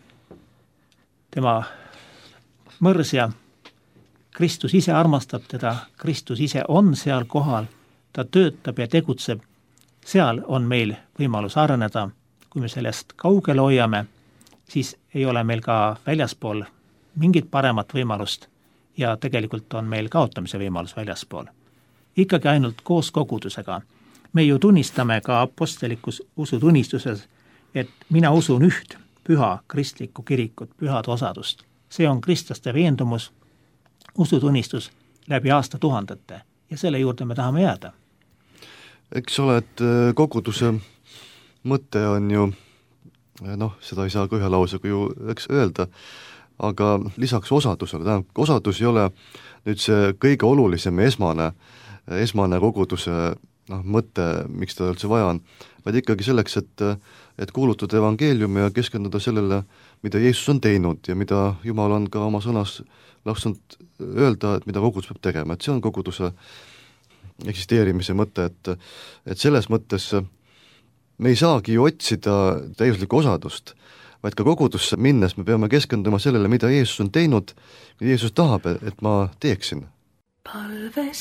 tema mõrs ja Kristus ise armastab teda, Kristus ise on seal kohal, ta töötab ja tegutseb. Seal on meil võimalus areneda, kui me sellest kaugele hoiame, siis ei ole meil ka väljaspool mingit paremat võimalust ja tegelikult on meil kaotamise võimalus väljaspool. Ikkagi ainult koos kogudusega. Me ju tunnistame ka apostelikus usutunnistuses, et mina usun üht püha kristlikku kirikut, pühad osadust. See on kristlaste veendumus, usutunnistus läbi aasta tuhandete ja selle juurde me tahame jääda. Eks ole, et koguduse mõte on ju, noh, seda ei saa ka ühe lausega ju eks öelda, aga lisaks osadusele, tähendab, osadus ei ole nüüd see kõige olulisem esmane, esmane koguduse noh, mõte, miks ta üldse vaja on, vaid ikkagi selleks, et, et kuulutada evangeeliumi ja keskenduda sellele, mida Jeesus on teinud ja mida Jumal on ka oma sõnas lasknud öelda, et mida kogudus peab tegema, et see on koguduse eksisteerimise mõte, et, et selles mõttes me ei saagi ju otsida täiuslikku osadust, vaid ka kogudusse minnes me peame keskenduma sellele, mida Jeesus on teinud, mida Jeesus tahab, et ma teeksin. Palves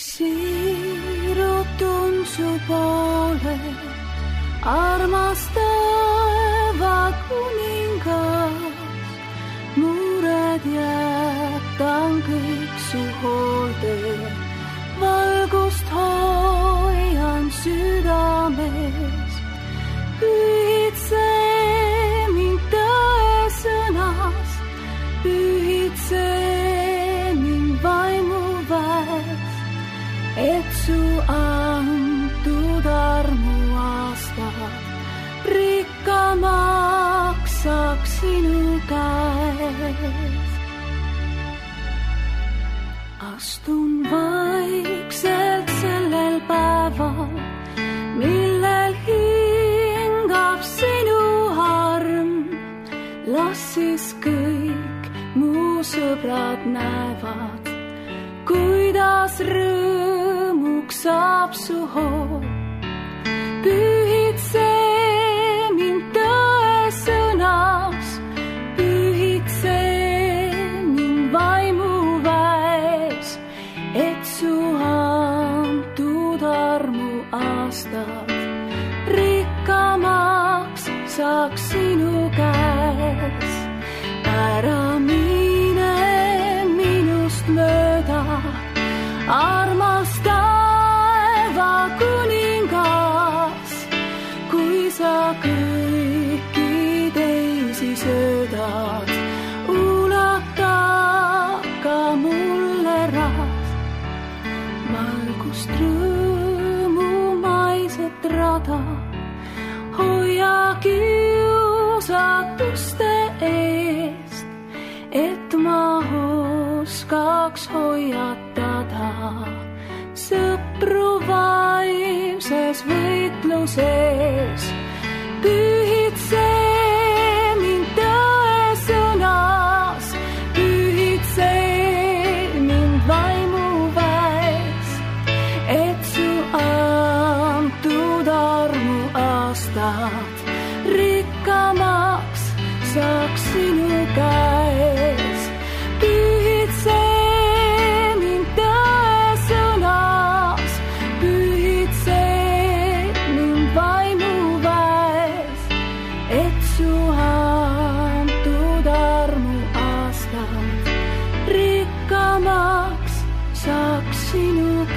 siirutun su poole, armas taeva kuningas, mured jätan kõik su hoolde, valgust hoian südames, pühitse mind tõe sõnas, pühitse mind vaimu väes, et su antud armu aastad rikkamaks saaks sinu käes. Astun vaikselt sellel päeval, millel hingab sinu arm. Las siis kõik mu sõbrad näevad, kuidas rõõmuks saab su hool. Pühitse mind tõe sõnas, pühitse mind vaimu väes, et su antud armu aastad rikkamaks saaks sinu käes. Ära mine minust mööda, armas taeva kuningas, kui sa kõiki teisi söödad, ulata ka mulle rahv. Valgust rõõmu maiset rada, hoia kiusatuste eest, et ma oskaks hoiatada sõpru vaimses võitluses. Pühitse mind tõe sõnas, pühitse mind vaimu väes, et su antud armu aastad rikkamaks saaks sinu käes. Pühitse mind tõe sõnas, pühitse mind vaimu väes, et su antud armu aastad rikkamaks saaks sinu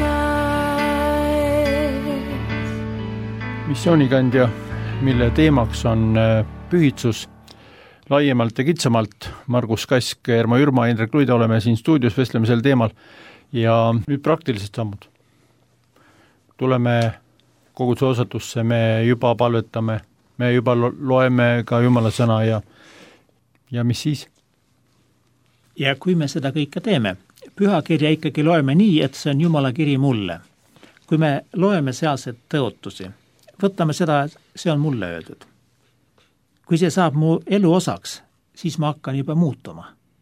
käes. Missioonikandja, mille teemaks on pühitsus, laiemalt ja kitsamalt. Margus Kask, Ermo Jürma, Indrek Luide oleme siin stuudios vestleme sel teemal ja nüüd praktilised sammud. tuleme koguduse osatusse, me juba palvetame, me juba loeme ka Jumala sõna ja, ja mis siis? Ja kui me seda kõike teeme, pühakirja ikkagi loeme nii, et see on Jumala kiri mulle. Kui me loeme sealseid tõotusi, võtame seda, see on mulle öeldud. Kui see saab mu elu osaks, siis ma hakkan juba muutuma.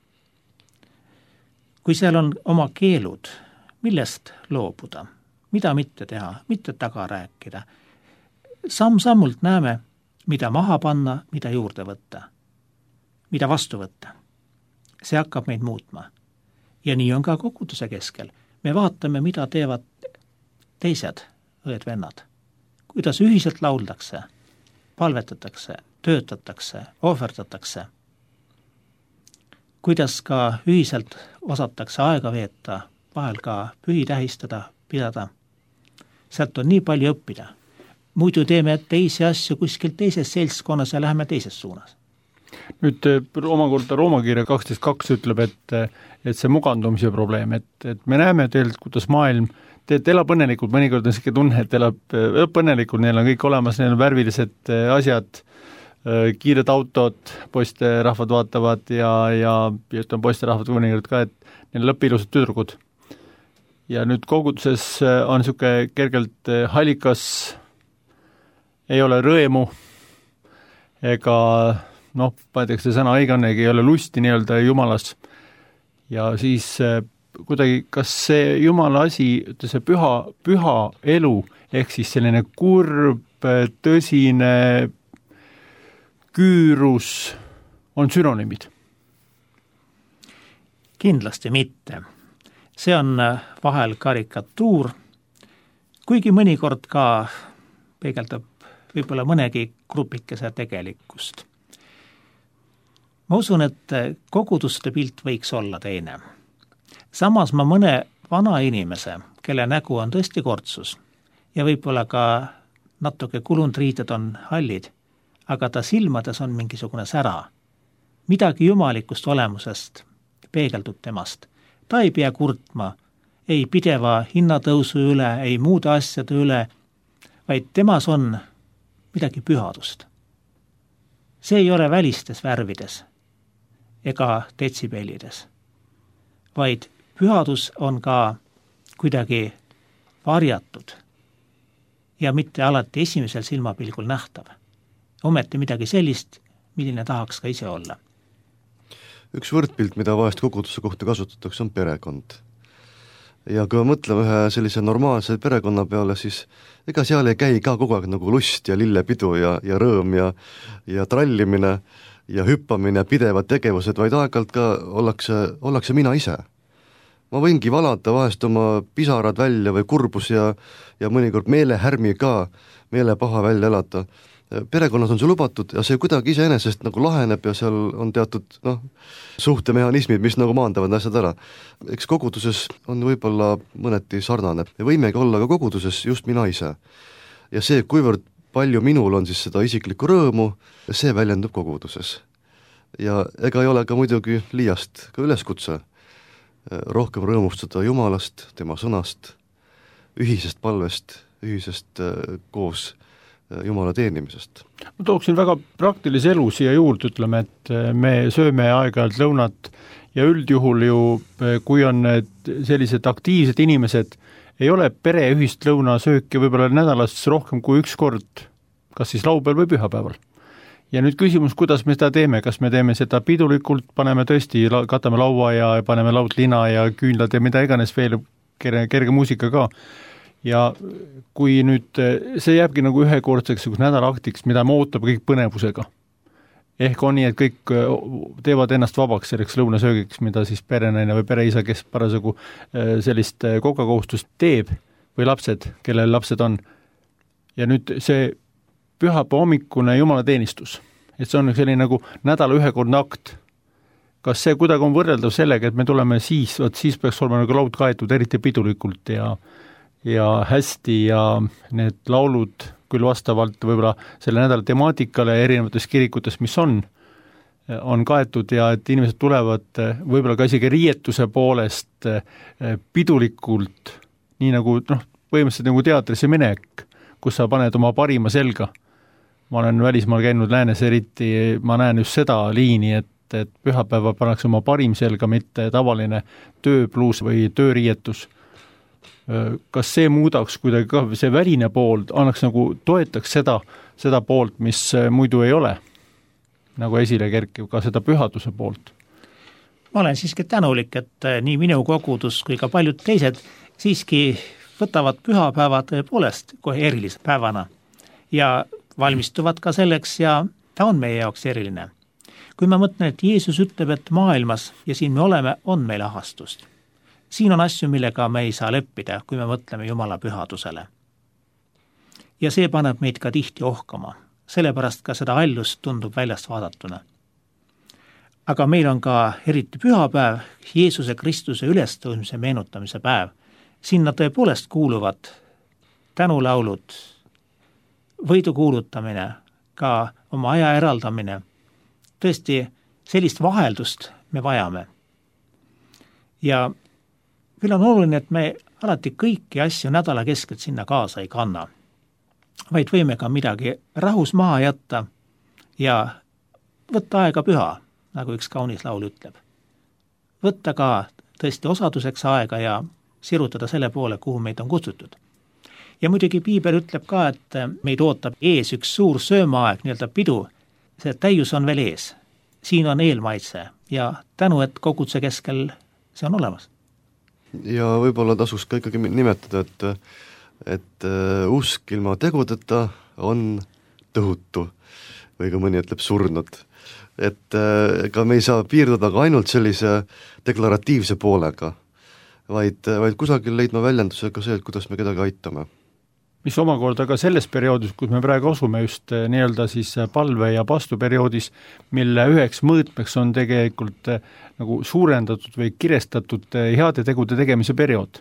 Kui seal on oma keelud, millest loobuda, mida mitte teha, mitte taga rääkida, samm-sammult näeme, mida maha panna, mida juurde võtta, mida vastu võtta. See hakkab meid muutma. Ja nii on ka koguduse keskel. Me vaatame, mida teevad teised õed-vennad. Kuidas ühiselt lauldakse, palvetatakse, töötatakse, ohverdatakse. Kuidas ka ühiselt osatakse aega veeta, vahel ka pühi tähistada, pidada. Sealt on nii palju õppida. Muidu teeme teisi asju kuskil teises seltskonnas ja läheme teises suunas. Nüüd omakorda Roomakirja kaksteist kaks ütleb, et, et see mugandumise probleem, et, et me näeme teilt, kuidas maailm, te, te elab õnnelikult, mõnikord on siuke tunne, et elab, elab õnnelikult, neil on kõik olemas, neil on värvilised asjad, kiired autod, poisterahvad vaatavad ja, ja, ja ütleme poisterahvad mõnikord ka, et neil on lõppilused tüdrukud. Ja nüüd koguduses on siuke kergelt hallikas, ei ole rõemu ega noh, paetakse sõna õigannegi, ei ole lusti nii-öelda Jumalas. Ja siis kuidagi, kas see Jumala asi, see püha, püha elu, ehk siis selline kurb, tõsine küürus on sünonüümid? Kindlasti mitte. See on vahel karikatuur, kuigi mõnikord ka peegeldab võib-olla mõnegi grupikese tegelikkust. Ma usun, et koguduste pilt võiks olla teine. Samas ma mõne vana inimese, kelle nägu on tõesti kortsus ja võib-olla ka natuke kulunud riided on hallid, aga ta silmades on mingisugune sära. Midagi jumalikust olemusest peegeldub temast. Ta ei pea kurtma, ei pideva hinnatõusu üle, ei muude asjade üle, vaid temas on midagi pühadust. See ei ole välistes värvides ega detsibellides, vaid pühadus on ka kuidagi varjatud ja mitte alati esimesel silmapilgul nähtav. Ometi midagi sellist, milline tahaks ka ise olla. Üks võrdpilt, mida vahest koguduse kohta kasutatakse, on perekond. Ja kui me mõtleme ühe sellise normaalse perekonna peale, siis ega seal ei käi ka kogu aeg nagu lust ja lillepidu ja, ja rõõm ja, ja trallimine ja hüppamine, pidevad tegevused, vaid aeg-ajalt ka ollakse, ollakse mina ise. Ma võingi valada vahest oma pisarad välja või kurbus ja, ja mõnikord meelehärmi ka, meelepaha välja elata. Perekonnas on see lubatud ja see kuidagi iseenesest nagu laheneb ja seal on teatud noh, suhtemehhanismid, mis nagu maandavad asjad ära. Eks koguduses on võib-olla mõneti sarnane. Me võimegi olla ka koguduses just mina ise. Ja see, kuivõrd palju minul on siis seda isiklikku rõõmu, see väljendub koguduses. Ja ega ei ole ka muidugi liiast ka üleskutse rohkem rõõmustada Jumalast, tema sõnast, ühisest palvest, ühisest koos Jumala teenimisest. Ma tooksin väga praktilise elu siia juurde, ütleme, et me sööme aeg-ajalt lõunat ja üldjuhul ju, kui on sellised aktiivsed inimesed, ei ole pere ühist lõunasööki võib-olla nädalas rohkem kui üks kord, kas siis laupäeval või pühapäeval. Ja nüüd küsimus, kuidas me seda teeme, kas me teeme seda pidulikult, paneme tõesti, katame laua ja paneme laudlina ja küünlad ja mida iganes veel, kerge, kerge muusika ka. Ja kui nüüd see jääbki nagu ühekordseks nädalaktiks, mida me ootab kõik põnevusega. Ehk on nii, et kõik teevad ennast vabaks selleks lõunasöögiks, mida siis perenaine või pereisa, kes parasjagu sellist kokakohustust teeb või lapsed, kellel lapsed on. Ja nüüd see pühapäeva hommikune jumalateenistus, et see on selline nagu nädala ühekordne akt. Kas see kuidagi on võrreldav sellega, et me tuleme siis, võt siis peaks olema nagu laud kaetud eriti pidulikult ja, ja hästi ja need laulud küll vastavalt võib-olla selle nädala temaatikale erinevates kirikutes, mis on, on kaetud ja et inimesed tulevad võib-olla ka isegi riietuse poolest pidulikult, nii nagu noh, põhimõtteliselt nagu teatrisse minek, kus sa paned oma parima selga. Ma olen välismaal käinud läänes eriti, ma näen just seda liini, et, et pühapäeva pannakse oma parim selga, mitte tavaline tööpluus või tööriietus. Kas see muudaks kuidagi ka, see väline pool annaks nagu, toetaks seda, seda poolt, mis muidu ei ole, nagu esile kerkiv, ka seda pühaduse poolt? Ma olen siiski tänulik, et nii minu kogudus kui ka paljud teised siiski võtavad pühapäeva tõepoolest kohe erilise päevana ja valmistuvad ka selleks ja ta on meie jaoks eriline. Kui ma mõtlen, et Jeesus ütleb, et maailmas ja siin me oleme, on meil ahastust. Siin on asju, millega me ei saa leppida, kui me mõtleme Jumala pühadusele. Ja see paneb meid ka tihti ohkama, sellepärast ka seda hallust tundub väljast vaadatuna. Aga meil on ka eriti pühapäev, Jeesuse Kristuse ülestõusmise meenutamise päev. Sinna tõepoolest kuuluvad tänulaulud, võidu kuulutamine, ka oma aja eraldamine. Tõesti, sellist vaheldust me vajame. Ja küll on oluline, et me alati kõiki asju nädala keskelt sinna kaasa ei kanna, vaid võime ka midagi rahus maha jätta ja võtta aega püha, nagu üks kaunis laul ütleb. Võtta ka tõesti osaduseks aega ja sirutada selle poole, kuhu meid on kutsutud. Ja muidugi Piibel ütleb ka, et meid ootab ees üks suur söömaaeg, nii-öelda pidu. See täius on veel ees. Siin on eelmaitse ja tänu, et koguduse keskel see on olemas. Ja võib-olla tasuks ka ikkagi nimetada, et, et usk ilma tegudeta on tõhutu või ka mõni ütleb surnud. Et ega me ei saa piirduda ka ainult sellise deklaratiivse poolega, vaid, vaid kusagil leidma väljendusega see, et kuidas me kedagi aitame. Mis omakorda ka selles perioodis, kus me praegu asume just nii-öelda siis palve- ja pastuperioodis, mille üheks mõõtmeks on tegelikult nagu suurendatud või kirestatud heade tegude tegemise periood.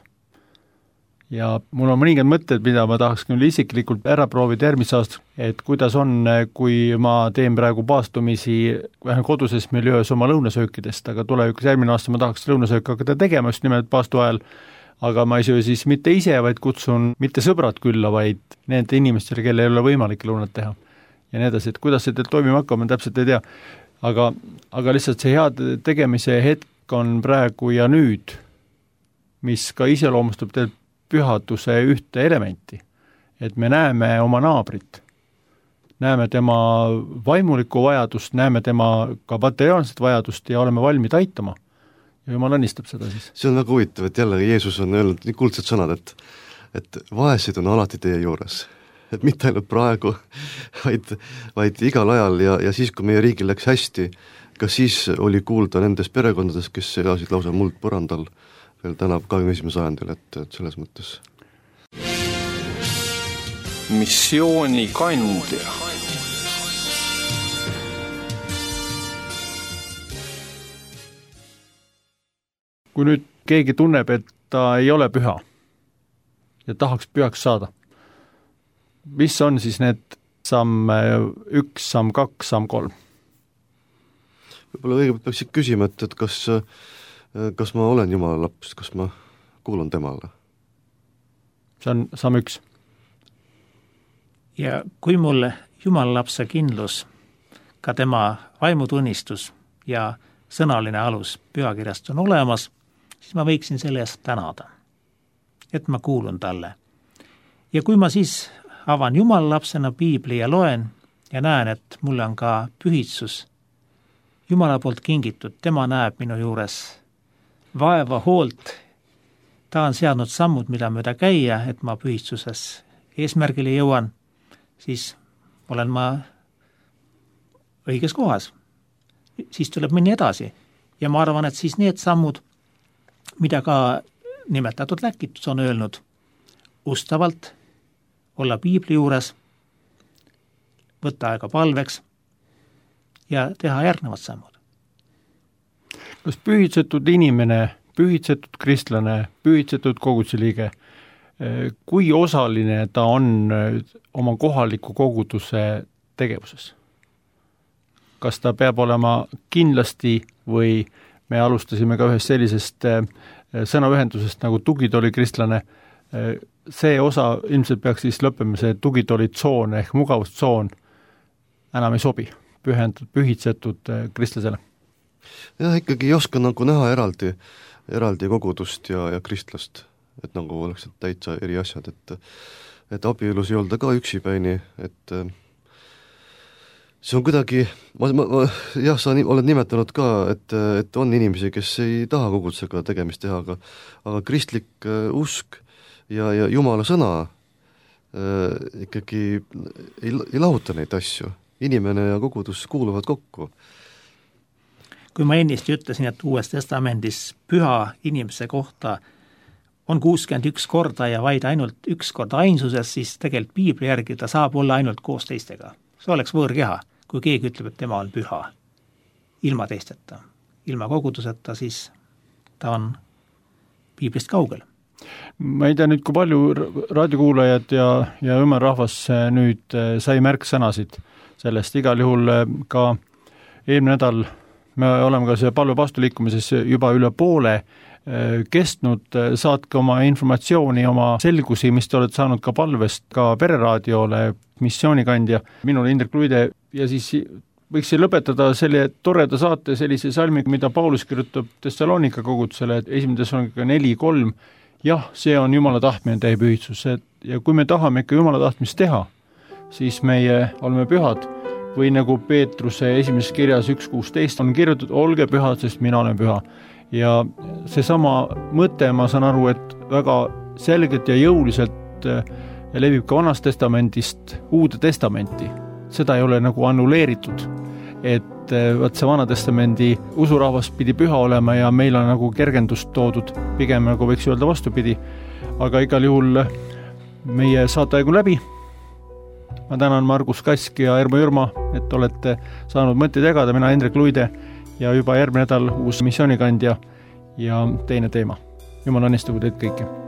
Ja mul on mõningad mõtted, mida ma tahaks küll isiklikult ära proovida järgmist aastat, et kuidas on, kui ma teen praegu paastumisi vähem koduses miljöös oma lõunasöökidest, aga tulevikus järgmine aasta ma tahaks lõunasöök hakata tegema just nimelt paastu ajal, aga ma ei söö siis mitte ise, vaid kutsun mitte sõbrad külla, vaid need inimestele, kelle ei ole võimalik lõunat teha. Ja nii edasi, et kuidas see teil toimima hakkab, ma täpselt ei tea. Aga, aga lihtsalt see head tegemise hetk on praegu ja nüüd, mis ka iseloomustab teil pühaduse ühte elementi. Et me näeme oma naabrit, näeme tema vaimulikku vajadust, näeme tema ka materiaalset vajadust ja oleme valmid aitama. Ja Jumal õnnistab seda siis. See on väga huvitav, et jälle Jeesus on öelnud nii kuldsed sõnad, et, et vaesed on alati teie juures. Et mitte ainult praegu, vaid, vaid igal ajal ja, ja siis, kui meie riigil läks hästi, ka siis oli kuulda nendes perekondades, kes elasid lausa muld põrandal veel täna kahekümne esimesel sajandil, et, et selles mõttes. Missiooni kandja. Kui nüüd keegi tunneb, et ta ei ole püha ja tahaks pühaks saada, mis on siis need samm üks, samm kaks, samm kolm? Võib-olla õigemalt peaks küsima, et, et kas, kas ma olen Jumala laps, kas ma kuulun temale? See on samm üks. Ja kui mul Jumala lapse kindlus, ka tema vaimutunnistus ja sõnaline alus pühakirjast on olemas, siis ma võiksin selle eest tänada, et ma kuulun talle. Ja kui ma siis avan Jumala lapsena piibli ja loen ja näen, et mulle on ka pühitsus Jumala poolt kingitud, tema näeb minu juures vaeva hoolt, ta on seadnud sammud, mida mööda käia, et ma pühitsuses eesmärgile jõuan, siis olen ma õiges kohas. Siis tuleb minna edasi ja ma arvan, et siis need sammud, mida ka nimetatud läkitus on öelnud, ustavalt olla piibli juures, võtta aega palveks ja teha järgnevad sammud. Kas pühitsetud inimene, pühitsetud kristlane, pühitsetud koguduse liige, kui osaline ta on oma kohaliku koguduse tegevuses? Kas ta peab olema kindlasti või me alustasime ka ühest sellisest sõnaühendusest nagu tugitoli kristlane, see osa ilmselt peaks siis lõppema, see tugitoolitsoon ehk mugavustsoon enam ei sobi pühendatud, pühitsetud kristlasele. jah, ikkagi ei oska nagu näha eraldi, eraldi kogudust ja, ja kristlast, et nagu oleks täitsa eri asjad, et et abielus ei olda ka üksipäini, et see on kuidagi, ma, ma, ma, jah, sa oled nimetanud ka, et, et on inimesi, kes ei taha kogudusega tegemist teha, aga aga kristlik äh, usk ja, ja Jumala sõna äh, ikkagi ei, ei lahuta neid asju. Inimene ja kogudus kuuluvad kokku. Kui ma ennist ütlesin, et Uues Testamendis püha inimese kohta on kuuskümmend üks korda ja vaid ainult üks kord ainsuses, siis tegelikult piibli järgi ta saab olla ainult koos teistega. See oleks võõrkeha, kui keegi ütleb, et tema on püha. Ilma teisteta. Ilma koguduseta, siis ta on piiblist kaugel. Ma ei tea nüüd, kui palju raadiokuulajad ja, ja ümarrahvas nüüd sai märksõnasid sellest. Igal juhul ka eelmine nädal me oleme ka see palve vastuliikumises juba üle poole kestnud, saatke oma informatsiooni, oma selgusi, mis te olete saanud ka palvest, ka Pereraadiole, missioonikandja, minule Indrek Luide, ja siis võiks lõpetada selle toreda saate sellise salmiga, mida Paulus kirjutab Thessalonika kogudusele, et esimene Thessalonika neli kolm, jah, see on Jumala tahtmine teie pühitsus, ja kui me tahame ikka Jumala tahtmist teha, siis meie oleme pühad, või nagu Peetruse esimeses kirjas üks kuusteist on kirjutatud, olge pühad, sest mina olen püha. Ja seesama mõte, ma saan aru, et väga selgelt ja jõuliselt levib ka Vanast testamendist Uude testamenti. Seda ei ole nagu annuleeritud, et võt see Vana testamendi usurahvas pidi püha olema ja meil on nagu kergendust toodud, pigem nagu võiks öelda vastupidi, aga igal juhul meie saateaeg on läbi. Ma tänan Margus Kask ja Ermo Jürma, et olete saanud mõtteid jagada, mina Indrek Luide ja juba järgmine nädal uus missioonikandja ja teine teema. Jumal õnnistagu teid kõiki.